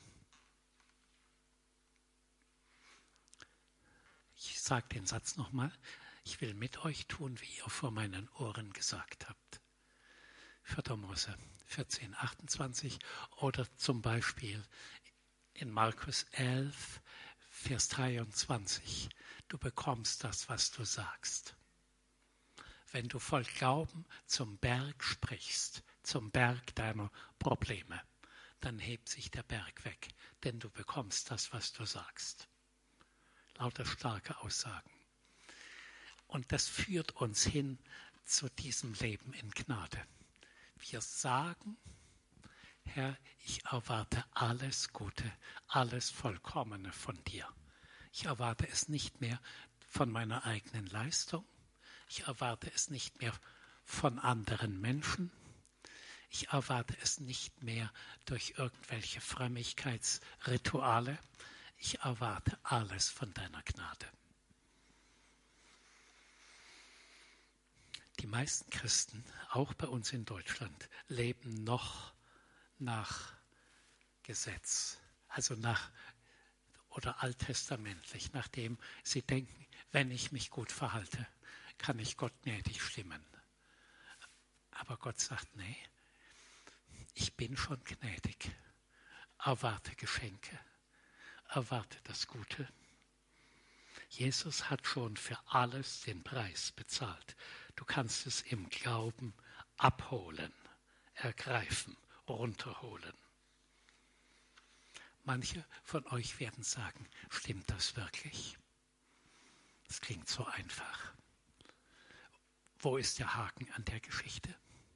Ich sage den Satz nochmal, ich will mit euch tun, wie ihr vor meinen Ohren gesagt habt. 4. Mose 14, 28 oder zum Beispiel in Markus 11, Vers 23, du bekommst das, was du sagst. Wenn du voll Glauben zum Berg sprichst, zum Berg deiner Probleme, dann hebt sich der Berg weg, denn du bekommst das, was du sagst. Lauter starke Aussagen. Und das führt uns hin zu diesem Leben in Gnade. Wir sagen, Herr, ich erwarte alles Gute, alles Vollkommene von dir. Ich erwarte es nicht mehr von meiner eigenen Leistung. Ich erwarte es nicht mehr von anderen Menschen. Ich erwarte es nicht mehr durch irgendwelche Frömmigkeitsrituale. Ich erwarte alles von deiner Gnade. Die meisten Christen, auch bei uns in Deutschland, leben noch nach Gesetz, also nach oder alttestamentlich, nachdem sie denken, wenn ich mich gut verhalte, kann ich Gott gnädig stimmen. Aber Gott sagt, nee, ich bin schon gnädig, erwarte Geschenke, erwarte das Gute. Jesus hat schon für alles den Preis bezahlt. Du kannst es im Glauben abholen, ergreifen, runterholen. Manche von euch werden sagen, stimmt das wirklich? Das klingt so einfach. Wo ist der Haken an der Geschichte?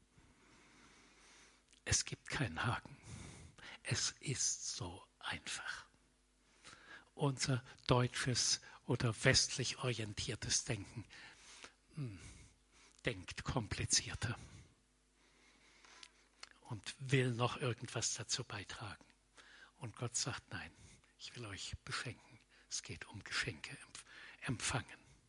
Es gibt keinen Haken. Es ist so einfach. Unser deutsches oder westlich orientiertes Denken denkt komplizierter und will noch irgendwas dazu beitragen. Und Gott sagt, nein, ich will euch beschenken. Es geht um Geschenke empfangen.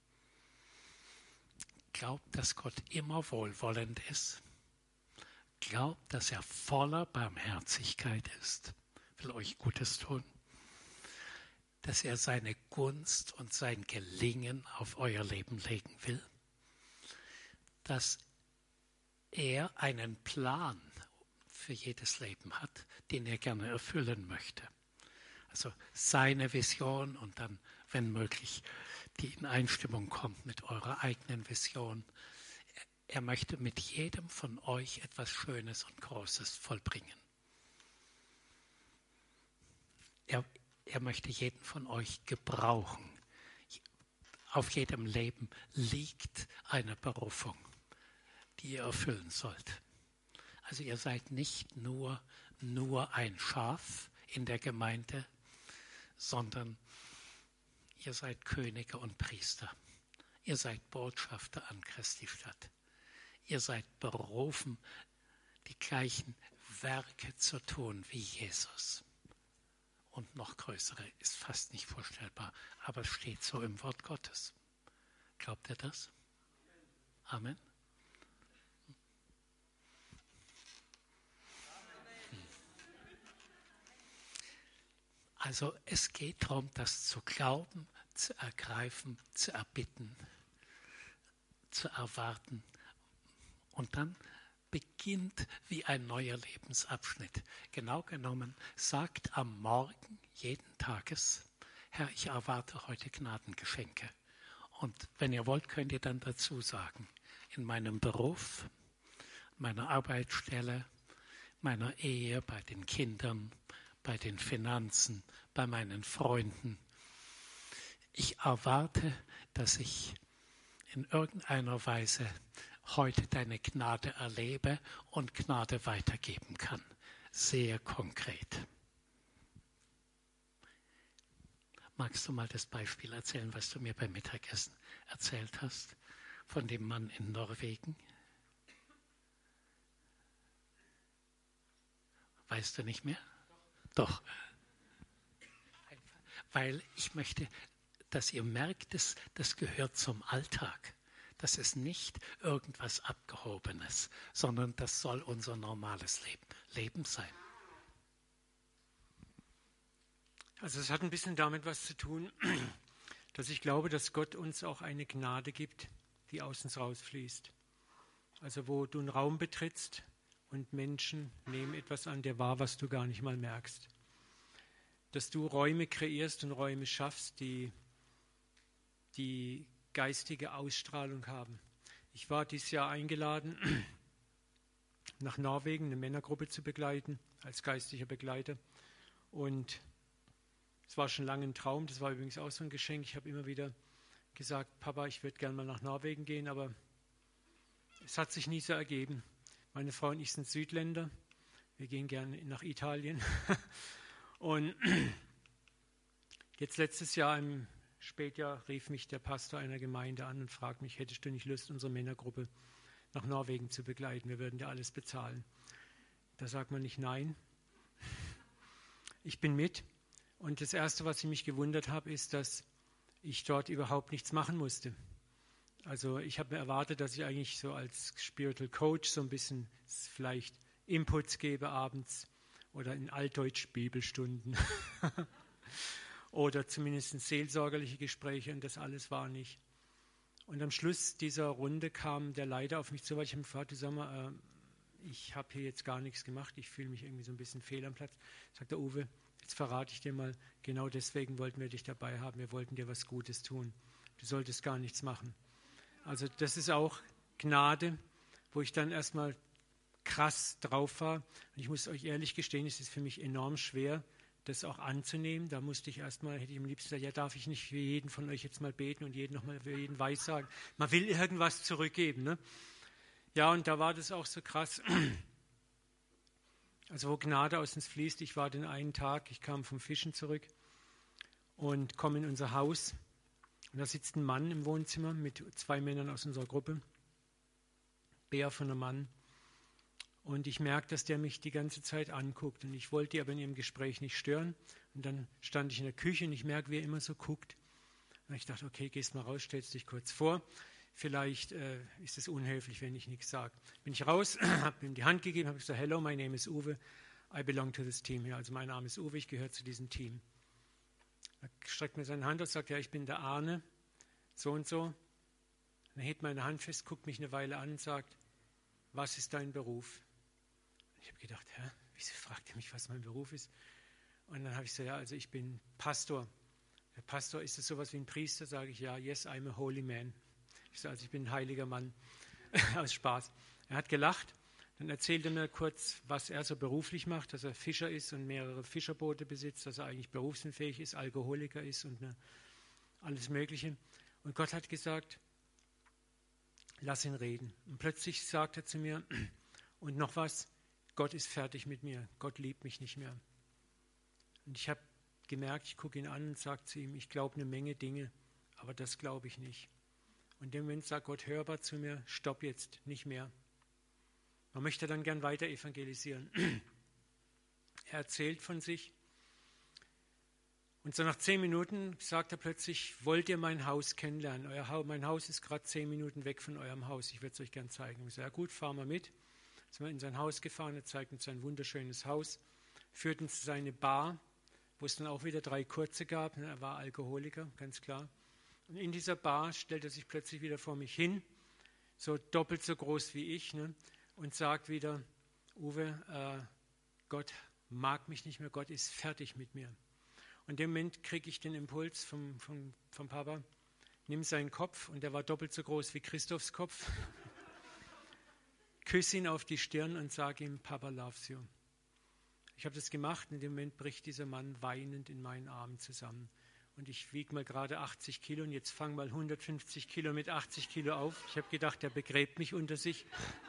Glaubt, dass Gott immer wohlwollend ist. Glaubt, dass er voller Barmherzigkeit ist. Will euch Gutes tun. Dass er seine Gunst und sein Gelingen auf euer Leben legen will. Dass er einen Plan für jedes Leben hat, den er gerne erfüllen möchte. Also seine Vision und dann, wenn möglich, die in Einstimmung kommt mit eurer eigenen Vision. Er möchte mit jedem von euch etwas Schönes und Großes vollbringen. Er möchte jeden von euch gebrauchen. Auf jedem Leben liegt eine Berufung, die ihr erfüllen sollt. Also ihr seid nicht nur ein Schaf in der Gemeinde, sondern ihr seid Könige und Priester. Ihr seid Botschafter an Christi Stadt. Ihr seid berufen, die gleichen Werke zu tun wie Jesus. Und noch größere ist fast nicht vorstellbar, aber es steht so im Wort Gottes. Glaubt ihr das? Amen. Also es geht darum, das zu glauben, zu ergreifen, zu erbitten, zu erwarten. Und dann beginnt wie ein neuer Lebensabschnitt. Genau genommen sagt am Morgen jeden Tages, Herr, ich erwarte heute Gnadengeschenke. Und wenn ihr wollt, könnt ihr dann dazu sagen, in meinem Beruf, meiner Arbeitsstelle, meiner Ehe, bei den Kindern, bei den Finanzen, bei meinen Freunden. Ich erwarte, dass ich in irgendeiner Weise heute deine Gnade erlebe und Gnade weitergeben kann. Sehr konkret. Magst du mal das Beispiel erzählen, was du mir beim Mittagessen erzählt hast, von dem Mann in Norwegen? Weißt du nicht mehr? Doch. Weil ich möchte, dass ihr merkt, das gehört zum Alltag. Das ist nicht irgendwas Abgehobenes, sondern das soll unser normales Leben sein. Also es hat ein bisschen damit was zu tun, dass ich glaube, dass Gott uns auch eine Gnade gibt, die aus uns rausfließt. Also wo du einen Raum betrittst und Menschen nehmen etwas an dir wahr, was du gar nicht mal merkst. Dass du Räume kreierst und Räume schaffst, die geistige Ausstrahlung haben. Ich war dieses Jahr eingeladen, nach Norwegen eine Männergruppe zu begleiten, als geistlicher Begleiter. Und es war schon lange ein Traum, das war übrigens auch so ein Geschenk. Ich habe immer wieder gesagt, Papa, ich würde gerne mal nach Norwegen gehen, aber es hat sich nie so ergeben. Meine Frau und ich sind Südländer, wir gehen gerne nach Italien. Und jetzt letztes Jahr im Spätjahr rief mich der Pastor einer Gemeinde an und fragte mich, hättest du nicht Lust, unsere Männergruppe nach Norwegen zu begleiten? Wir würden dir alles bezahlen. Da sagt man nicht nein. Ich bin mit. Und das Erste, was ich mich gewundert habe, ist, dass ich dort überhaupt nichts machen musste. Also ich habe mir erwartet, dass ich eigentlich so als Spiritual Coach so ein bisschen vielleicht Inputs gebe abends oder in Altdeutsch Bibelstunden oder zumindest seelsorgerliche Gespräche, und das alles war nicht. Und am Schluss dieser Runde kam der Leiter auf mich zu, weil ich habe gefragt, du sag mal, ich habe hier jetzt gar nichts gemacht, ich fühle mich irgendwie so ein bisschen fehl am Platz. Sagt der Uwe, jetzt verrate ich dir mal, genau deswegen wollten wir dich dabei haben, wir wollten dir was Gutes tun. Du solltest gar nichts machen. Also das ist auch Gnade, wo ich dann erstmal krass drauf war. Und ich muss euch ehrlich gestehen, es ist für mich enorm schwer, das auch anzunehmen. Da musste ich erstmal, hätte ich am liebsten gesagt, ja, darf ich nicht für jeden von euch jetzt mal beten und jeden nochmal für jeden weissagen. Man will irgendwas zurückgeben, ne? Ja, und da war das auch so krass. Also wo Gnade aus uns fließt. Ich war den einen Tag, ich kam vom Fischen zurück und komme in unser Haus. Und da sitzt ein Mann im Wohnzimmer mit 2 Männern aus unserer Gruppe. Bär von einem Mann. Und ich merke, dass der mich die ganze Zeit anguckt. Und ich wollte die aber in ihrem Gespräch nicht stören. Und dann stand ich in der Küche und ich merke, wie er immer so guckt. Und ich dachte, okay, gehst mal raus, stellst dich kurz vor. Vielleicht ist es unhöflich, wenn ich nichts sage. Bin ich raus, habe ihm die Hand gegeben, habe gesagt, hello, my name is Uwe, I belong to this team. Ja, also mein Name ist Uwe, ich gehöre zu diesem Team. Er streckt mir seine Hand aus, sagt, ja, ich bin der Arne, so und so. Dann hebt meine Hand fest, guckt mich eine Weile an und sagt, was ist dein Beruf? Ich habe gedacht, wieso fragt er mich, was mein Beruf ist? Und dann habe ich gesagt, ja, also ich bin Pastor. Der Pastor, ist es sowas wie ein Priester? Sage ich, ja, yes, I'm a holy man. Ich sage, also ich bin ein heiliger Mann. Aus Spaß. Er hat gelacht. Dann erzählte er mir kurz, was er so beruflich macht, dass er Fischer ist und mehrere Fischerboote besitzt, dass er eigentlich berufsunfähig ist, Alkoholiker ist und alles Mögliche. Und Gott hat gesagt, lass ihn reden. Und plötzlich sagt er zu mir, und noch was, Gott ist fertig mit mir, Gott liebt mich nicht mehr. Und ich habe gemerkt, ich gucke ihn an und sage zu ihm, ich glaube eine Menge Dinge, aber das glaube ich nicht. Und in dem Moment sagt Gott hörbar zu mir, stopp jetzt, nicht mehr. Man möchte dann gern weiter evangelisieren. Er erzählt von sich. Und so nach 10 Minuten sagt er plötzlich, wollt ihr mein Haus kennenlernen? Mein Haus ist gerade 10 Minuten weg von eurem Haus, ich würde es euch gern zeigen. Und ich sage, ja gut, fahren wir mit. Sind wir in sein Haus gefahren, er zeigt uns sein wunderschönes Haus, führt uns zu seine Bar, wo es dann auch wieder 3 kurze gab. Er war Alkoholiker, ganz klar. Und in dieser Bar stellt er sich plötzlich wieder vor mich hin, so doppelt so groß wie ich, ne, und sagt wieder, Uwe, Gott mag mich nicht mehr, Gott ist fertig mit mir. Und in dem Moment kriege ich den Impuls vom Papa, nimm seinen Kopf, und der war doppelt so groß wie Christophs Kopf, küsse ihn auf die Stirn und sage ihm, Papa loves you. Ich habe das gemacht, und in dem Moment bricht dieser Mann weinend in meinen Armen zusammen. Und ich wiege mal gerade 80 Kilo und jetzt fange mal 150 Kilo mit 80 Kilo auf. Ich habe gedacht, der begräbt mich unter sich.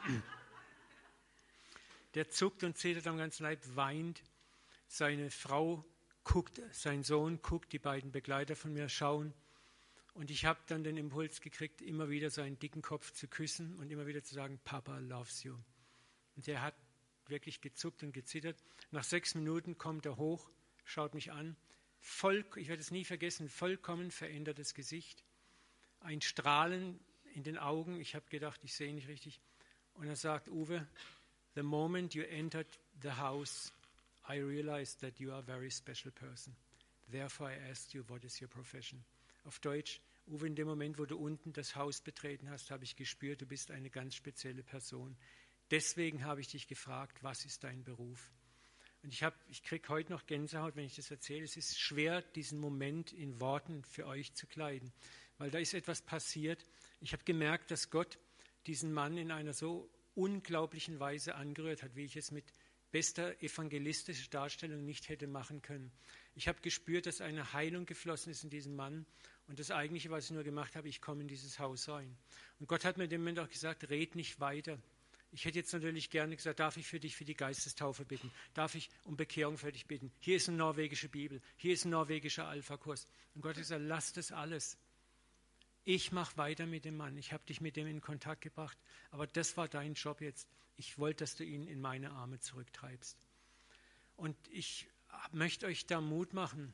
Der zuckt und zittert am ganzen Leib, weint. Seine Frau guckt, sein Sohn guckt, die beiden Begleiter von mir schauen. Und ich habe dann den Impuls gekriegt, immer wieder seinen dicken Kopf zu küssen und immer wieder zu sagen, Papa loves you. Und der hat wirklich gezuckt und gezittert. Nach 6 Minuten kommt er hoch, schaut mich an. Ich werde es nie vergessen, vollkommen verändertes Gesicht. Ein Strahlen in den Augen. Ich habe gedacht, ich sehe nicht richtig. Und er sagt, Uwe, the moment you entered the house, I realized that you are a very special person. Therefore I asked you, what is your profession? Auf Deutsch, Uwe, in dem Moment, wo du unten das Haus betreten hast, habe ich gespürt, du bist eine ganz spezielle Person. Deswegen habe ich dich gefragt, was ist dein Beruf? Und ich kriege heute noch Gänsehaut, wenn ich das erzähle. Es ist schwer, diesen Moment in Worten für euch zu kleiden, weil da ist etwas passiert. Ich habe gemerkt, dass Gott diesen Mann in einer so unglaublichen Weise angerührt hat, wie ich es mit bester evangelistischer Darstellung nicht hätte machen können. Ich habe gespürt, dass eine Heilung geflossen ist in diesen Mann. Und das Eigentliche, was ich nur gemacht habe, ich komme in dieses Haus rein. Und Gott hat mir in dem Moment auch gesagt, red nicht weiter. Ich hätte jetzt natürlich gerne gesagt, darf ich für dich für die Geistestaufe bitten? Darf ich um Bekehrung für dich bitten? Hier ist eine norwegische Bibel, hier ist ein norwegischer Alpha-Kurs. Und Gott hat gesagt, lass das alles. Ich mache weiter mit dem Mann. Ich habe dich mit dem in Kontakt gebracht. Aber das war dein Job jetzt. Ich wollte, dass du ihn in meine Arme zurücktreibst. Und ich möchte euch da Mut machen,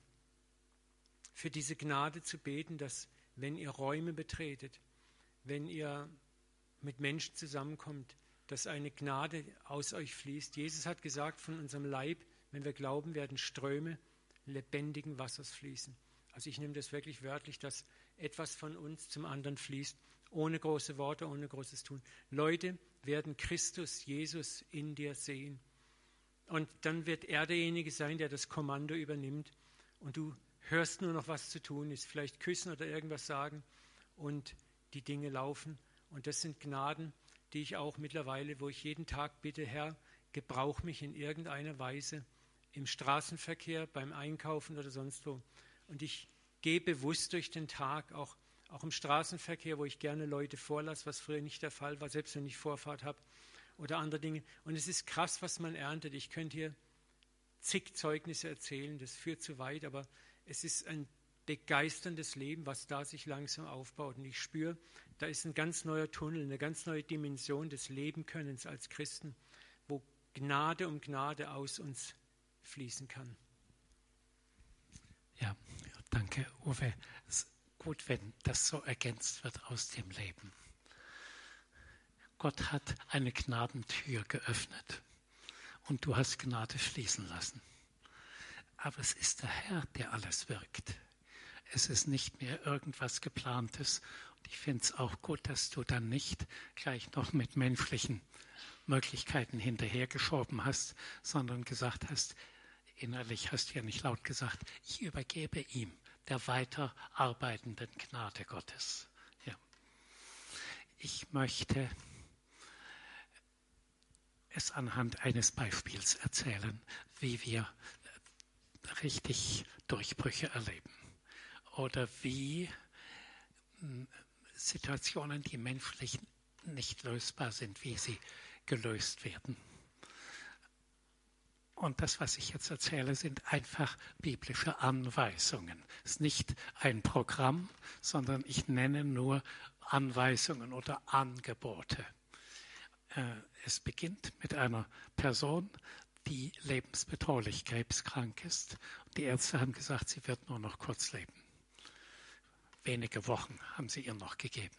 für diese Gnade zu beten, dass, wenn ihr Räume betretet, wenn ihr mit Menschen zusammenkommt, dass eine Gnade aus euch fließt. Jesus hat gesagt, von unserem Leib, wenn wir glauben, werden Ströme lebendigen Wassers fließen. Also ich nehme das wirklich wörtlich, dass etwas von uns zum anderen fließt, ohne große Worte, ohne großes Tun. Leute werden Christus, Jesus in dir sehen. Und dann wird er derjenige sein, der das Kommando übernimmt. Und du hörst nur noch, was zu tun ist. Vielleicht küssen oder irgendwas sagen. Und die Dinge laufen. Und das sind Gnaden, die ich auch mittlerweile, wo ich jeden Tag bitte, Herr, gebrauch mich in irgendeiner Weise im Straßenverkehr, beim Einkaufen oder sonst wo. Und ich gehe bewusst durch den Tag, auch im Straßenverkehr, wo ich gerne Leute vorlasse, was früher nicht der Fall war, selbst wenn ich Vorfahrt habe oder andere Dinge. Und es ist krass, was man erntet. Ich könnte hier zig Zeugnisse erzählen, das führt zu weit, aber es ist ein begeisterndes Leben, was da sich langsam aufbaut. Und ich spüre, da ist ein ganz neuer Tunnel, eine ganz neue Dimension des Lebenkönnens als Christen, wo Gnade um Gnade aus uns fließen kann. Ja, danke, Uwe. Es ist gut, wenn das so ergänzt wird aus dem Leben. Gott hat eine Gnadentür geöffnet und du hast Gnade fließen lassen. Aber es ist der Herr, der alles wirkt. Es ist nicht mehr irgendwas Geplantes. Und ich finde es auch gut, dass du dann nicht gleich noch mit menschlichen Möglichkeiten hinterhergeschoben hast, sondern gesagt hast, innerlich hast du ja nicht laut gesagt, ich übergebe ihm der weiter arbeitenden Gnade Gottes. Ja. Ich möchte es anhand eines Beispiels erzählen, wie wir richtig Durchbrüche erleben. Oder wie Situationen, die menschlich nicht lösbar sind, wie sie gelöst werden. Und das, was ich jetzt erzähle, sind einfach biblische Anweisungen. Es ist nicht ein Programm, sondern ich nenne nur Anweisungen oder Angebote. Es beginnt mit einer Person, die lebensbedrohlich krebskrank ist. Die Ärzte haben gesagt, sie wird nur noch kurz leben. Wenige Wochen haben sie ihr noch gegeben.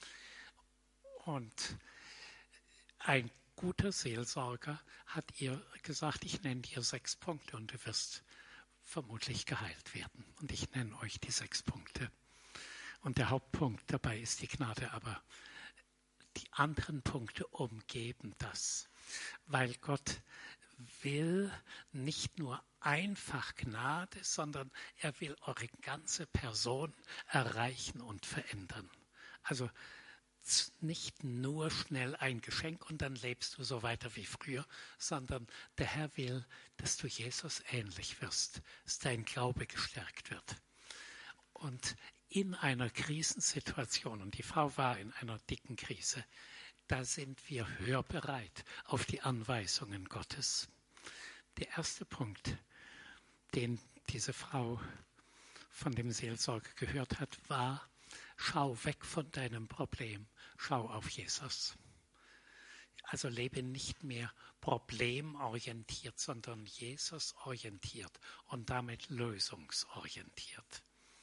Und ein guter Seelsorger hat ihr gesagt, ich nenne dir 6 Punkte und du wirst vermutlich geheilt werden. Und ich nenne euch die 6 Punkte. Und der Hauptpunkt dabei ist die Gnade, aber die anderen Punkte umgeben das, weil Gott will nicht nur einfach Gnade, sondern er will eure ganze Person erreichen und verändern. Also nicht nur schnell ein Geschenk und dann lebst du so weiter wie früher, sondern der Herr will, dass du Jesus ähnlich wirst, dass dein Glaube gestärkt wird. Und in einer Krisensituation, und die Frau war in einer dicken Krise, da sind wir hörbereit auf die Anweisungen Gottes. Der erste Punkt, den diese Frau von dem Seelsorger gehört hat, war: Schau weg von deinem Problem, schau auf Jesus. Also lebe nicht mehr problemorientiert, sondern Jesus-orientiert und damit lösungsorientiert.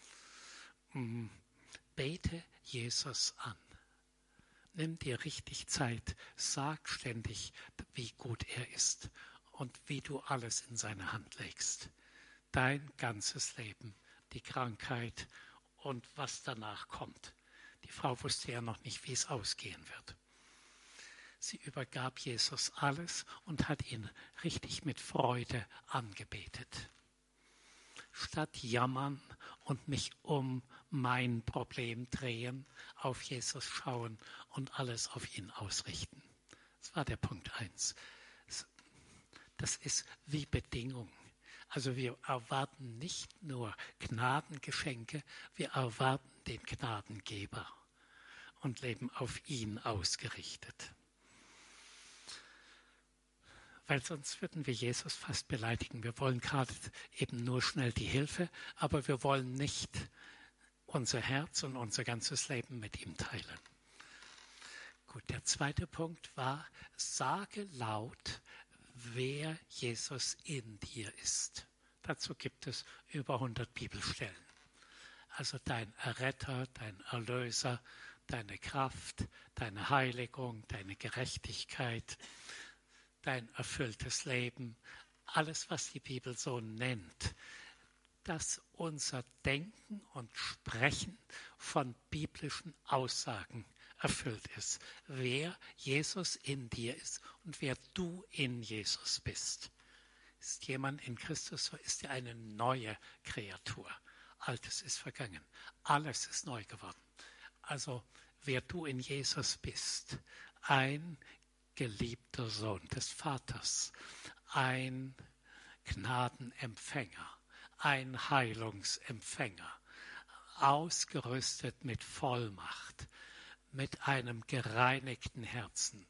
Bete Jesus an. Nimm dir richtig Zeit, sag ständig, wie gut er ist und wie du alles in seine Hand legst. Dein ganzes Leben, die Krankheit und was danach kommt. Die Frau wusste ja noch nicht, wie es ausgehen wird. Sie übergab Jesus alles und hat ihn richtig mit Freude angebetet. Statt jammern und mich um mein Problem drehen, auf Jesus schauen und alles auf ihn ausrichten. Das war der Punkt 1. Das ist wie Bedingung. Also wir erwarten nicht nur Gnadengeschenke, wir erwarten den Gnadengeber und leben auf ihn ausgerichtet. Weil sonst würden wir Jesus fast beleidigen. Wir wollen gerade eben nur schnell die Hilfe, aber wir wollen nicht unser Herz und unser ganzes Leben mit ihm teilen. Gut, der zweite Punkt war: Sage laut, wer Jesus in dir ist. Dazu gibt es über 100 Bibelstellen. Also dein Erretter, dein Erlöser, deine Kraft, deine Heiligung, deine Gerechtigkeit, dein erfülltes Leben, alles, was die Bibel so nennt, dass unser Denken und Sprechen von biblischen Aussagen erfüllt ist. Wer Jesus in dir ist und wer du in Jesus bist. Ist jemand in Christus, so ist er eine neue Kreatur. Altes ist vergangen. Alles ist neu geworden. Also wer du in Jesus bist, ein geliebter Sohn des Vaters, ein Gnadenempfänger, ein Heilungsempfänger, ausgerüstet mit Vollmacht, mit einem gereinigten Herzen,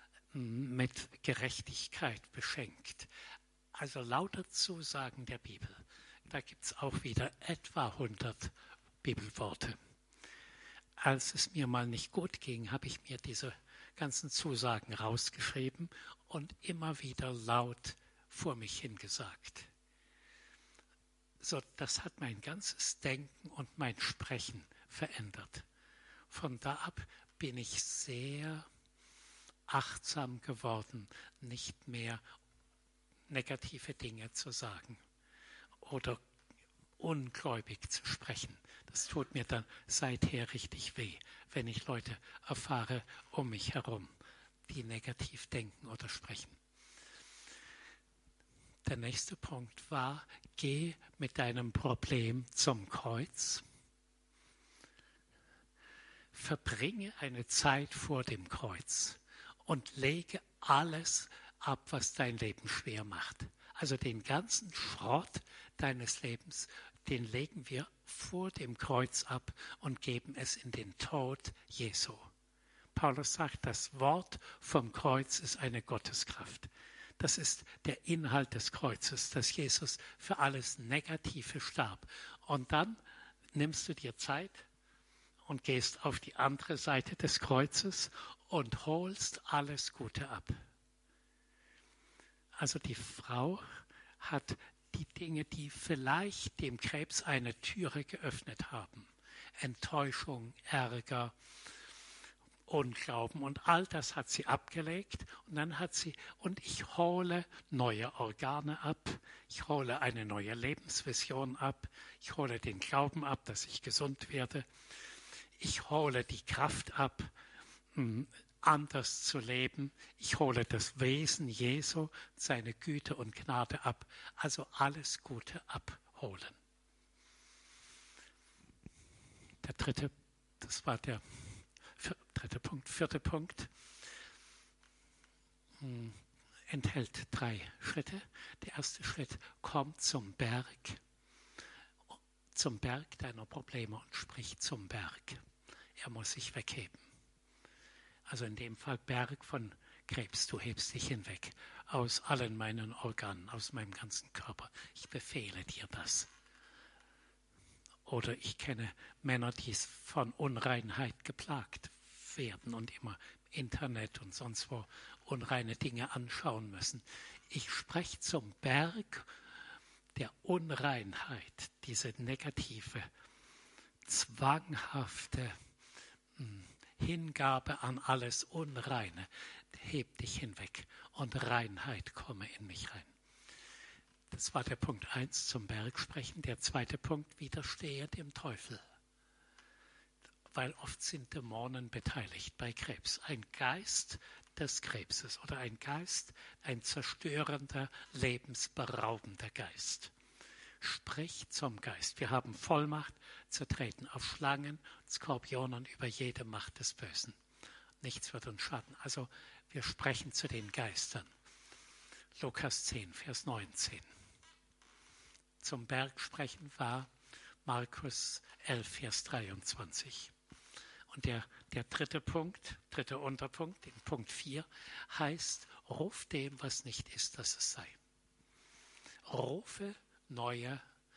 mit Gerechtigkeit beschenkt. Also lauter Zusagen der Bibel. Da gibt es auch wieder etwa 100 Bibelworte. Als es mir mal nicht gut ging, habe ich mir diese ganzen Zusagen rausgeschrieben und immer wieder laut vor mich hingesagt. So, das hat mein ganzes Denken und mein Sprechen verändert. Von da ab bin ich sehr achtsam geworden, nicht mehr negative Dinge zu sagen oder ungläubig zu sprechen. Das tut mir dann seither richtig weh, wenn ich Leute erfahre um mich herum, die negativ denken oder sprechen. Der nächste Punkt war: Geh mit deinem Problem zum Kreuz. Verbringe eine Zeit vor dem Kreuz und lege alles ab, was dein Leben schwer macht. Also den ganzen Schrott deines Lebens, den legen wir vor dem Kreuz ab und geben es in den Tod Jesu. Paulus sagt, das Wort vom Kreuz ist eine Gotteskraft. Das ist der Inhalt des Kreuzes, dass Jesus für alles Negative starb. Und dann nimmst du dir Zeit und gehst auf die andere Seite des Kreuzes und holst alles Gute ab. Also die Frau hat die Dinge, die vielleicht dem Krebs eine Türe geöffnet haben, Enttäuschung, Ärger, Unglauben und all das hat sie abgelegt und dann hat sie, und ich hole neue Organe ab, ich hole eine neue Lebensvision ab, ich hole den Glauben ab, dass ich gesund werde, ich hole die Kraft ab, anders zu leben, ich hole das Wesen Jesu, seine Güte und Gnade ab, also alles Gute abholen. Der dritte, das war der dritte Punkt. Vierter Punkt enthält 3 Schritte. Der erste Schritt: komm zum Berg deiner Probleme und sprich zum Berg. Er muss sich wegheben. Also in dem Fall Berg von Krebs, du hebst dich hinweg aus allen meinen Organen, aus meinem ganzen Körper. Ich befehle dir das. Oder ich kenne Männer, die von Unreinheit geplagt werden und immer im Internet und sonst wo unreine Dinge anschauen müssen. Ich spreche zum Berg der Unreinheit, diese negative, zwanghafte Hingabe an alles Unreine. Heb dich hinweg und Reinheit komme in mich rein. Das war der Punkt 1, zum Berg sprechen. Der zweite Punkt: widerstehe dem Teufel. Weil oft sind Dämonen beteiligt bei Krebs. Ein Geist des Krebses oder ein Geist, ein zerstörender, lebensberaubender Geist. Sprich zum Geist. Wir haben Vollmacht zu treten auf Schlangen, Skorpionen, über jede Macht des Bösen. Nichts wird uns schaden. Also wir sprechen zu den Geistern. Lukas 10, Vers 19. Zum Berg sprechen war Markus 11, Vers 23. Und der dritte Punkt, dritter Unterpunkt, in Punkt 4, heißt: ruf dem, was nicht ist, dass es sei. Rufe neues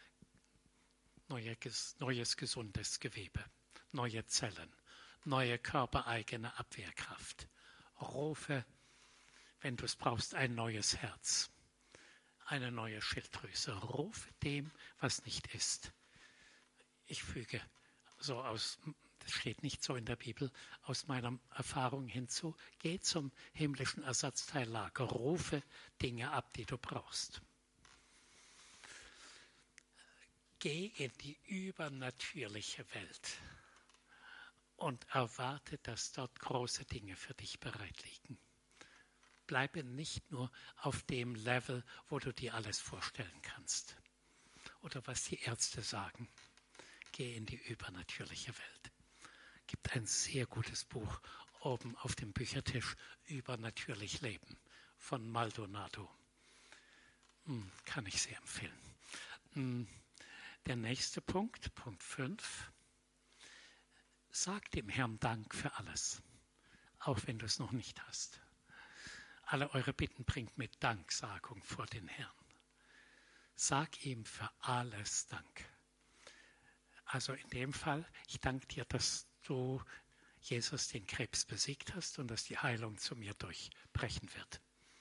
gesundes Gewebe, neue Zellen, neue körpereigene Abwehrkraft. Rufe, wenn du es brauchst, ein neues Herz, eine neue Schilddrüse. Rufe dem, was nicht ist. Ich füge so aus, das steht nicht so in der Bibel, aus meiner Erfahrung hinzu: geh zum himmlischen Ersatzteillager, rufe Dinge ab, die du brauchst. Geh in die übernatürliche Welt und erwarte, dass dort große Dinge für dich bereit liegen. Bleibe nicht nur auf dem Level, wo du dir alles vorstellen kannst oder was die Ärzte sagen. Geh in die übernatürliche Welt. Es gibt ein sehr gutes Buch oben auf dem Büchertisch, Übernatürlich Leben, von Maldonado. Kann ich sehr empfehlen. Der nächste Punkt, Punkt 5. Sag dem Herrn Dank für alles, auch wenn du es noch nicht hast. Alle eure Bitten bringt mit Danksagung vor den Herrn. Sag ihm für alles Dank. Also in dem Fall: ich danke dir, dass du, Jesus, den Krebs besiegt hast und dass die Heilung zu mir durchbrechen wird.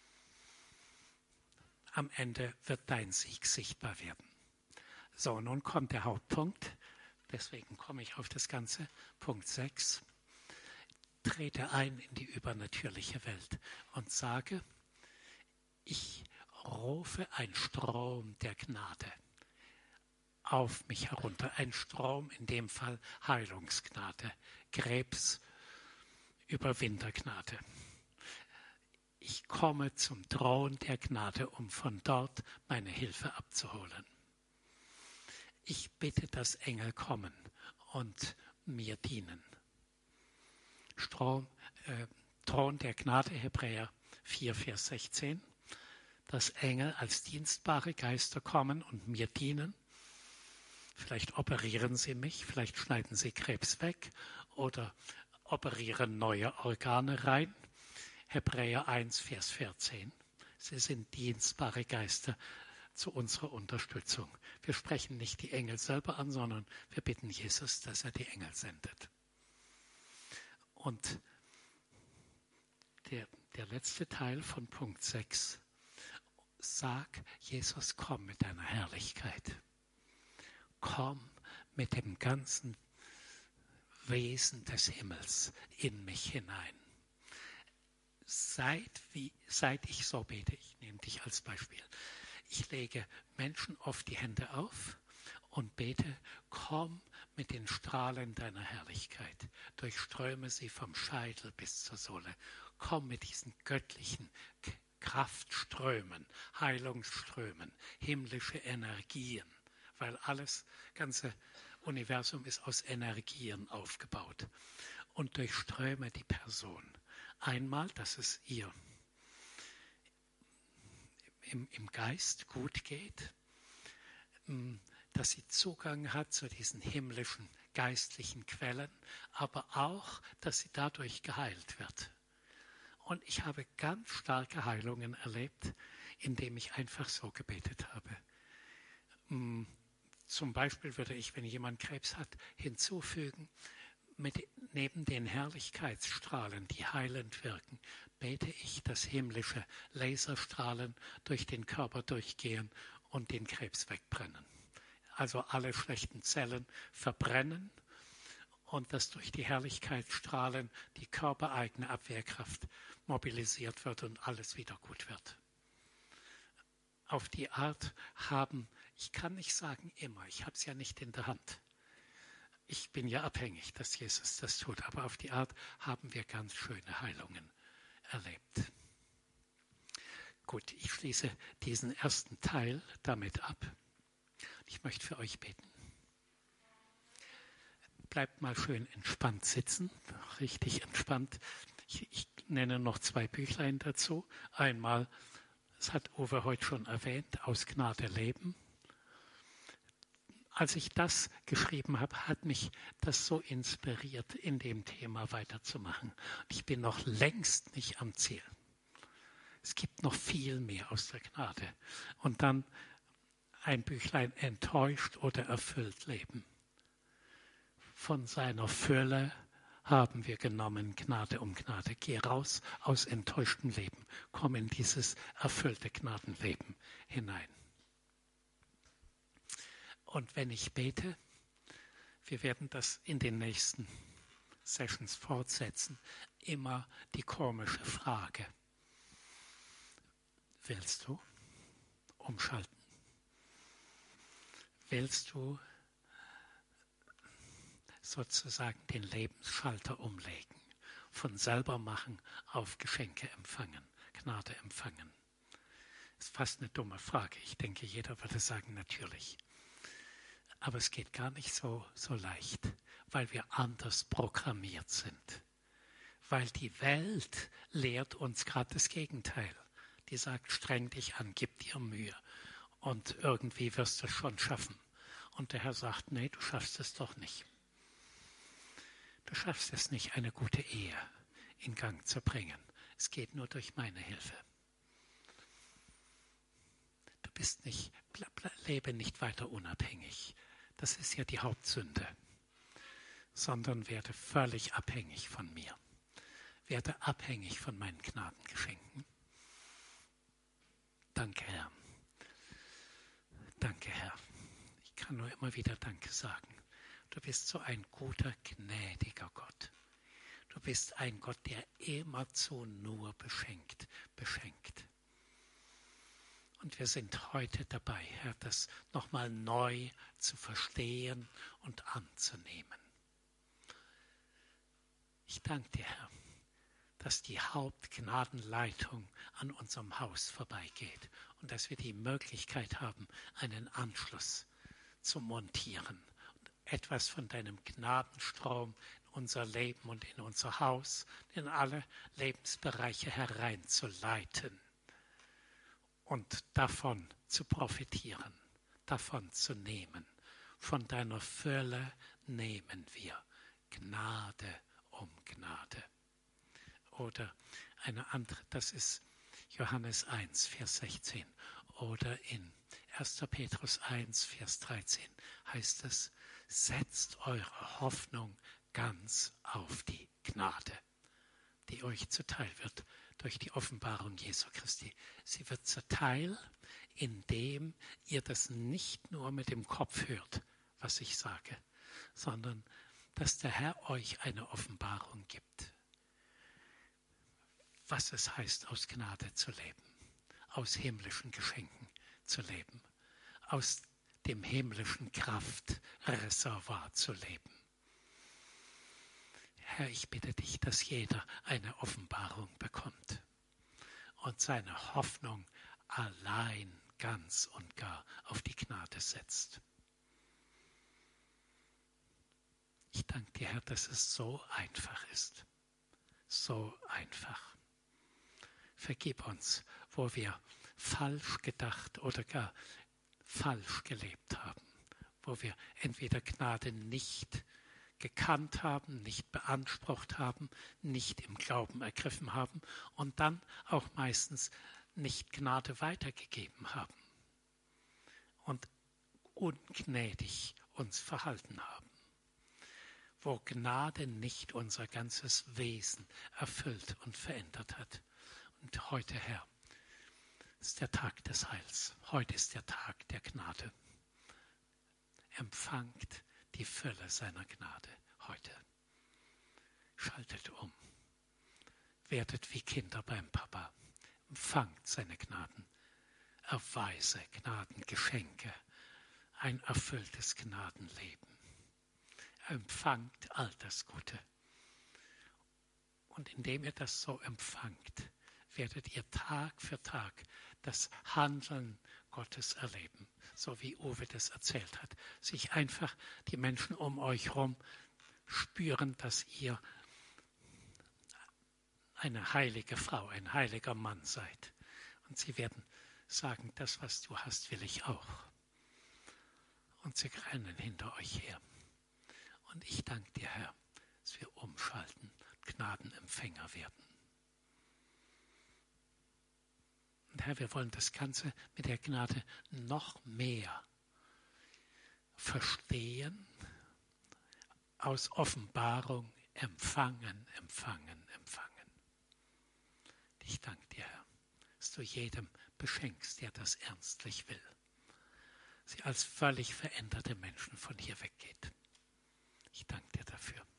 Am Ende wird dein Sieg sichtbar werden. So, nun kommt der Hauptpunkt. Deswegen komme ich auf das Ganze. Punkt 6. Trete ein in die übernatürliche Welt und sage: ich rufe ein Strom der Gnade auf mich herunter. Ein Strom, in dem Fall Heilungsgnade, Krebsüberwindergnade. Ich komme zum Thron der Gnade, um von dort meine Hilfe abzuholen. Ich bitte, dass Engel kommen und mir dienen. Thron der Gnade, Hebräer 4, Vers 16. Dass Engel als dienstbare Geister kommen und mir dienen. Vielleicht operieren sie mich, vielleicht schneiden sie Krebs weg oder operieren neue Organe rein. Hebräer 1, Vers 14. Sie sind dienstbare Geister zu unserer Unterstützung. Wir sprechen nicht die Engel selber an, sondern wir bitten Jesus, dass er die Engel sendet. Und der letzte Teil von Punkt 6. Sag: Jesus, komm mit deiner Herrlichkeit. Komm mit dem ganzen Wesen des Himmels in mich hinein. Seit ich so bete, ich nehme dich als Beispiel, ich lege Menschen oft die Hände auf und bete, komm mit den Strahlen deiner Herrlichkeit, durchströme sie vom Scheitel bis zur Sohle, komm mit diesen göttlichen Kraftströmen, Heilungsströmen, himmlische Energien, weil alles, ganze Universum ist aus Energien aufgebaut und durchströme die Person. Einmal, dass es ihr im Geist gut geht, dass sie Zugang hat zu diesen himmlischen, geistlichen Quellen, aber auch, dass sie dadurch geheilt wird. Und ich habe ganz starke Heilungen erlebt, indem ich einfach so gebetet habe. Zum Beispiel würde ich, wenn jemand Krebs hat, hinzufügen, neben den Herrlichkeitsstrahlen, die heilend wirken, bete ich, dass himmlische Laserstrahlen durch den Körper durchgehen und den Krebs wegbrennen. Also alle schlechten Zellen verbrennen und dass durch die Herrlichkeitsstrahlen die körpereigene Abwehrkraft mobilisiert wird und alles wieder gut wird. Auf die Art ich kann nicht sagen immer, ich habe es ja nicht in der Hand. Ich bin ja abhängig, dass Jesus das tut, aber auf die Art haben wir ganz schöne Heilungen erlebt. Gut, ich schließe diesen ersten Teil damit ab. Ich möchte für euch beten. Bleibt mal schön entspannt sitzen, richtig entspannt. Ich nenne noch 2 Büchlein dazu. Einmal, das hat Uwe heute schon erwähnt, Aus Gnade leben. Als ich das geschrieben habe, hat mich das so inspiriert, in dem Thema weiterzumachen. Ich bin noch längst nicht am Ziel. Es gibt noch viel mehr aus der Gnade. Und dann ein Büchlein Enttäuscht oder erfüllt leben. Von seiner Fülle haben wir genommen, Gnade um Gnade. Geh raus aus enttäuschtem Leben, komm in dieses erfüllte Gnadenleben hinein. Und wenn ich bete, wir werden das in den nächsten Sessions fortsetzen, immer die komische Frage. Willst du umschalten? Willst du sozusagen den Lebensschalter umlegen, von selber machen auf Geschenke empfangen, Gnade empfangen? Das ist fast eine dumme Frage. Ich denke, jeder würde sagen, natürlich. Aber es geht gar nicht so leicht, weil wir anders programmiert sind. Weil die Welt lehrt uns gerade das Gegenteil. Die sagt, streng dich an, gib dir Mühe und irgendwie wirst du es schon schaffen. Und der Herr sagt, nee, du schaffst es doch nicht. Du schaffst es nicht, eine gute Ehe in Gang zu bringen. Es geht nur durch meine Hilfe. Du bist nicht, lebe nicht weiter unabhängig. Das ist ja die Hauptsünde. Sondern werde völlig abhängig von mir. Werde abhängig von meinen Gnadengeschenken. Danke, Herr. Danke, Herr. Ich kann nur immer wieder Danke sagen. Du bist so ein guter, gnädiger Gott. Du bist ein Gott, der immerzu nur beschenkt. Und wir sind heute dabei, Herr, das nochmal neu zu verstehen und anzunehmen. Ich danke dir, Herr, dass die Hauptgnadenleitung an unserem Haus vorbeigeht und dass wir die Möglichkeit haben, einen Anschluss zu montieren und etwas von deinem Gnadenstrom in unser Leben und in unser Haus, in alle Lebensbereiche hereinzuleiten und davon zu profitieren, davon zu nehmen. Von deiner Fülle nehmen wir Gnade um Gnade. Oder eine andere, das ist Johannes 1, Vers 16. Oder in 1. Petrus 1, Vers 13 heißt es, setzt eure Hoffnung ganz auf die Gnade, die euch zuteil wird durch die Offenbarung Jesu Christi. Sie wird zuteil, indem ihr das nicht nur mit dem Kopf hört, was ich sage, sondern dass der Herr euch eine Offenbarung gibt, was es heißt, aus Gnade zu leben, aus himmlischen Geschenken zu leben, aus dem himmlischen Kraftreservoir zu leben. Herr, ich bitte dich, dass jeder eine Offenbarung bekommt und seine Hoffnung allein, ganz und gar auf die Gnade setzt. Ich danke dir, Herr, dass es so einfach ist. So einfach. Vergib uns, wo wir falsch gedacht oder gar falsch gelebt haben, wo wir entweder Gnade nicht gekannt haben, nicht beansprucht haben, nicht im Glauben ergriffen haben und dann auch meistens nicht Gnade weitergegeben haben und ungnädig uns verhalten haben. Wo Gnade nicht unser ganzes Wesen erfüllt und verändert hat. Und heute, Herr, ist der Tag des Heils. Heute ist der Tag der Gnade. Empfangt die Fülle seiner Gnade heute. Schaltet um. Werdet wie Kinder beim Papa. Empfangt seine Gnaden. Erweise Gnadengeschenke. Ein erfülltes Gnadenleben. Empfangt all das Gute. Und indem ihr das so empfangt, werdet ihr Tag für Tag das Handeln Gottes erleben, so wie Uwe das erzählt hat. Sich einfach die Menschen um euch herum spüren, dass ihr eine heilige Frau, ein heiliger Mann seid. Und sie werden sagen, das, was du hast, will ich auch. Und sie rennen hinter euch her. Und ich danke dir, Herr, dass wir umschalten, Gnadenempfänger werden. Und Herr, wir wollen das Ganze mit der Gnade noch mehr verstehen, aus Offenbarung empfangen. Ich danke dir, Herr, dass du jedem beschenkst, der das ernstlich will. Sie als völlig veränderte Menschen von hier weggeht. Ich danke dir dafür.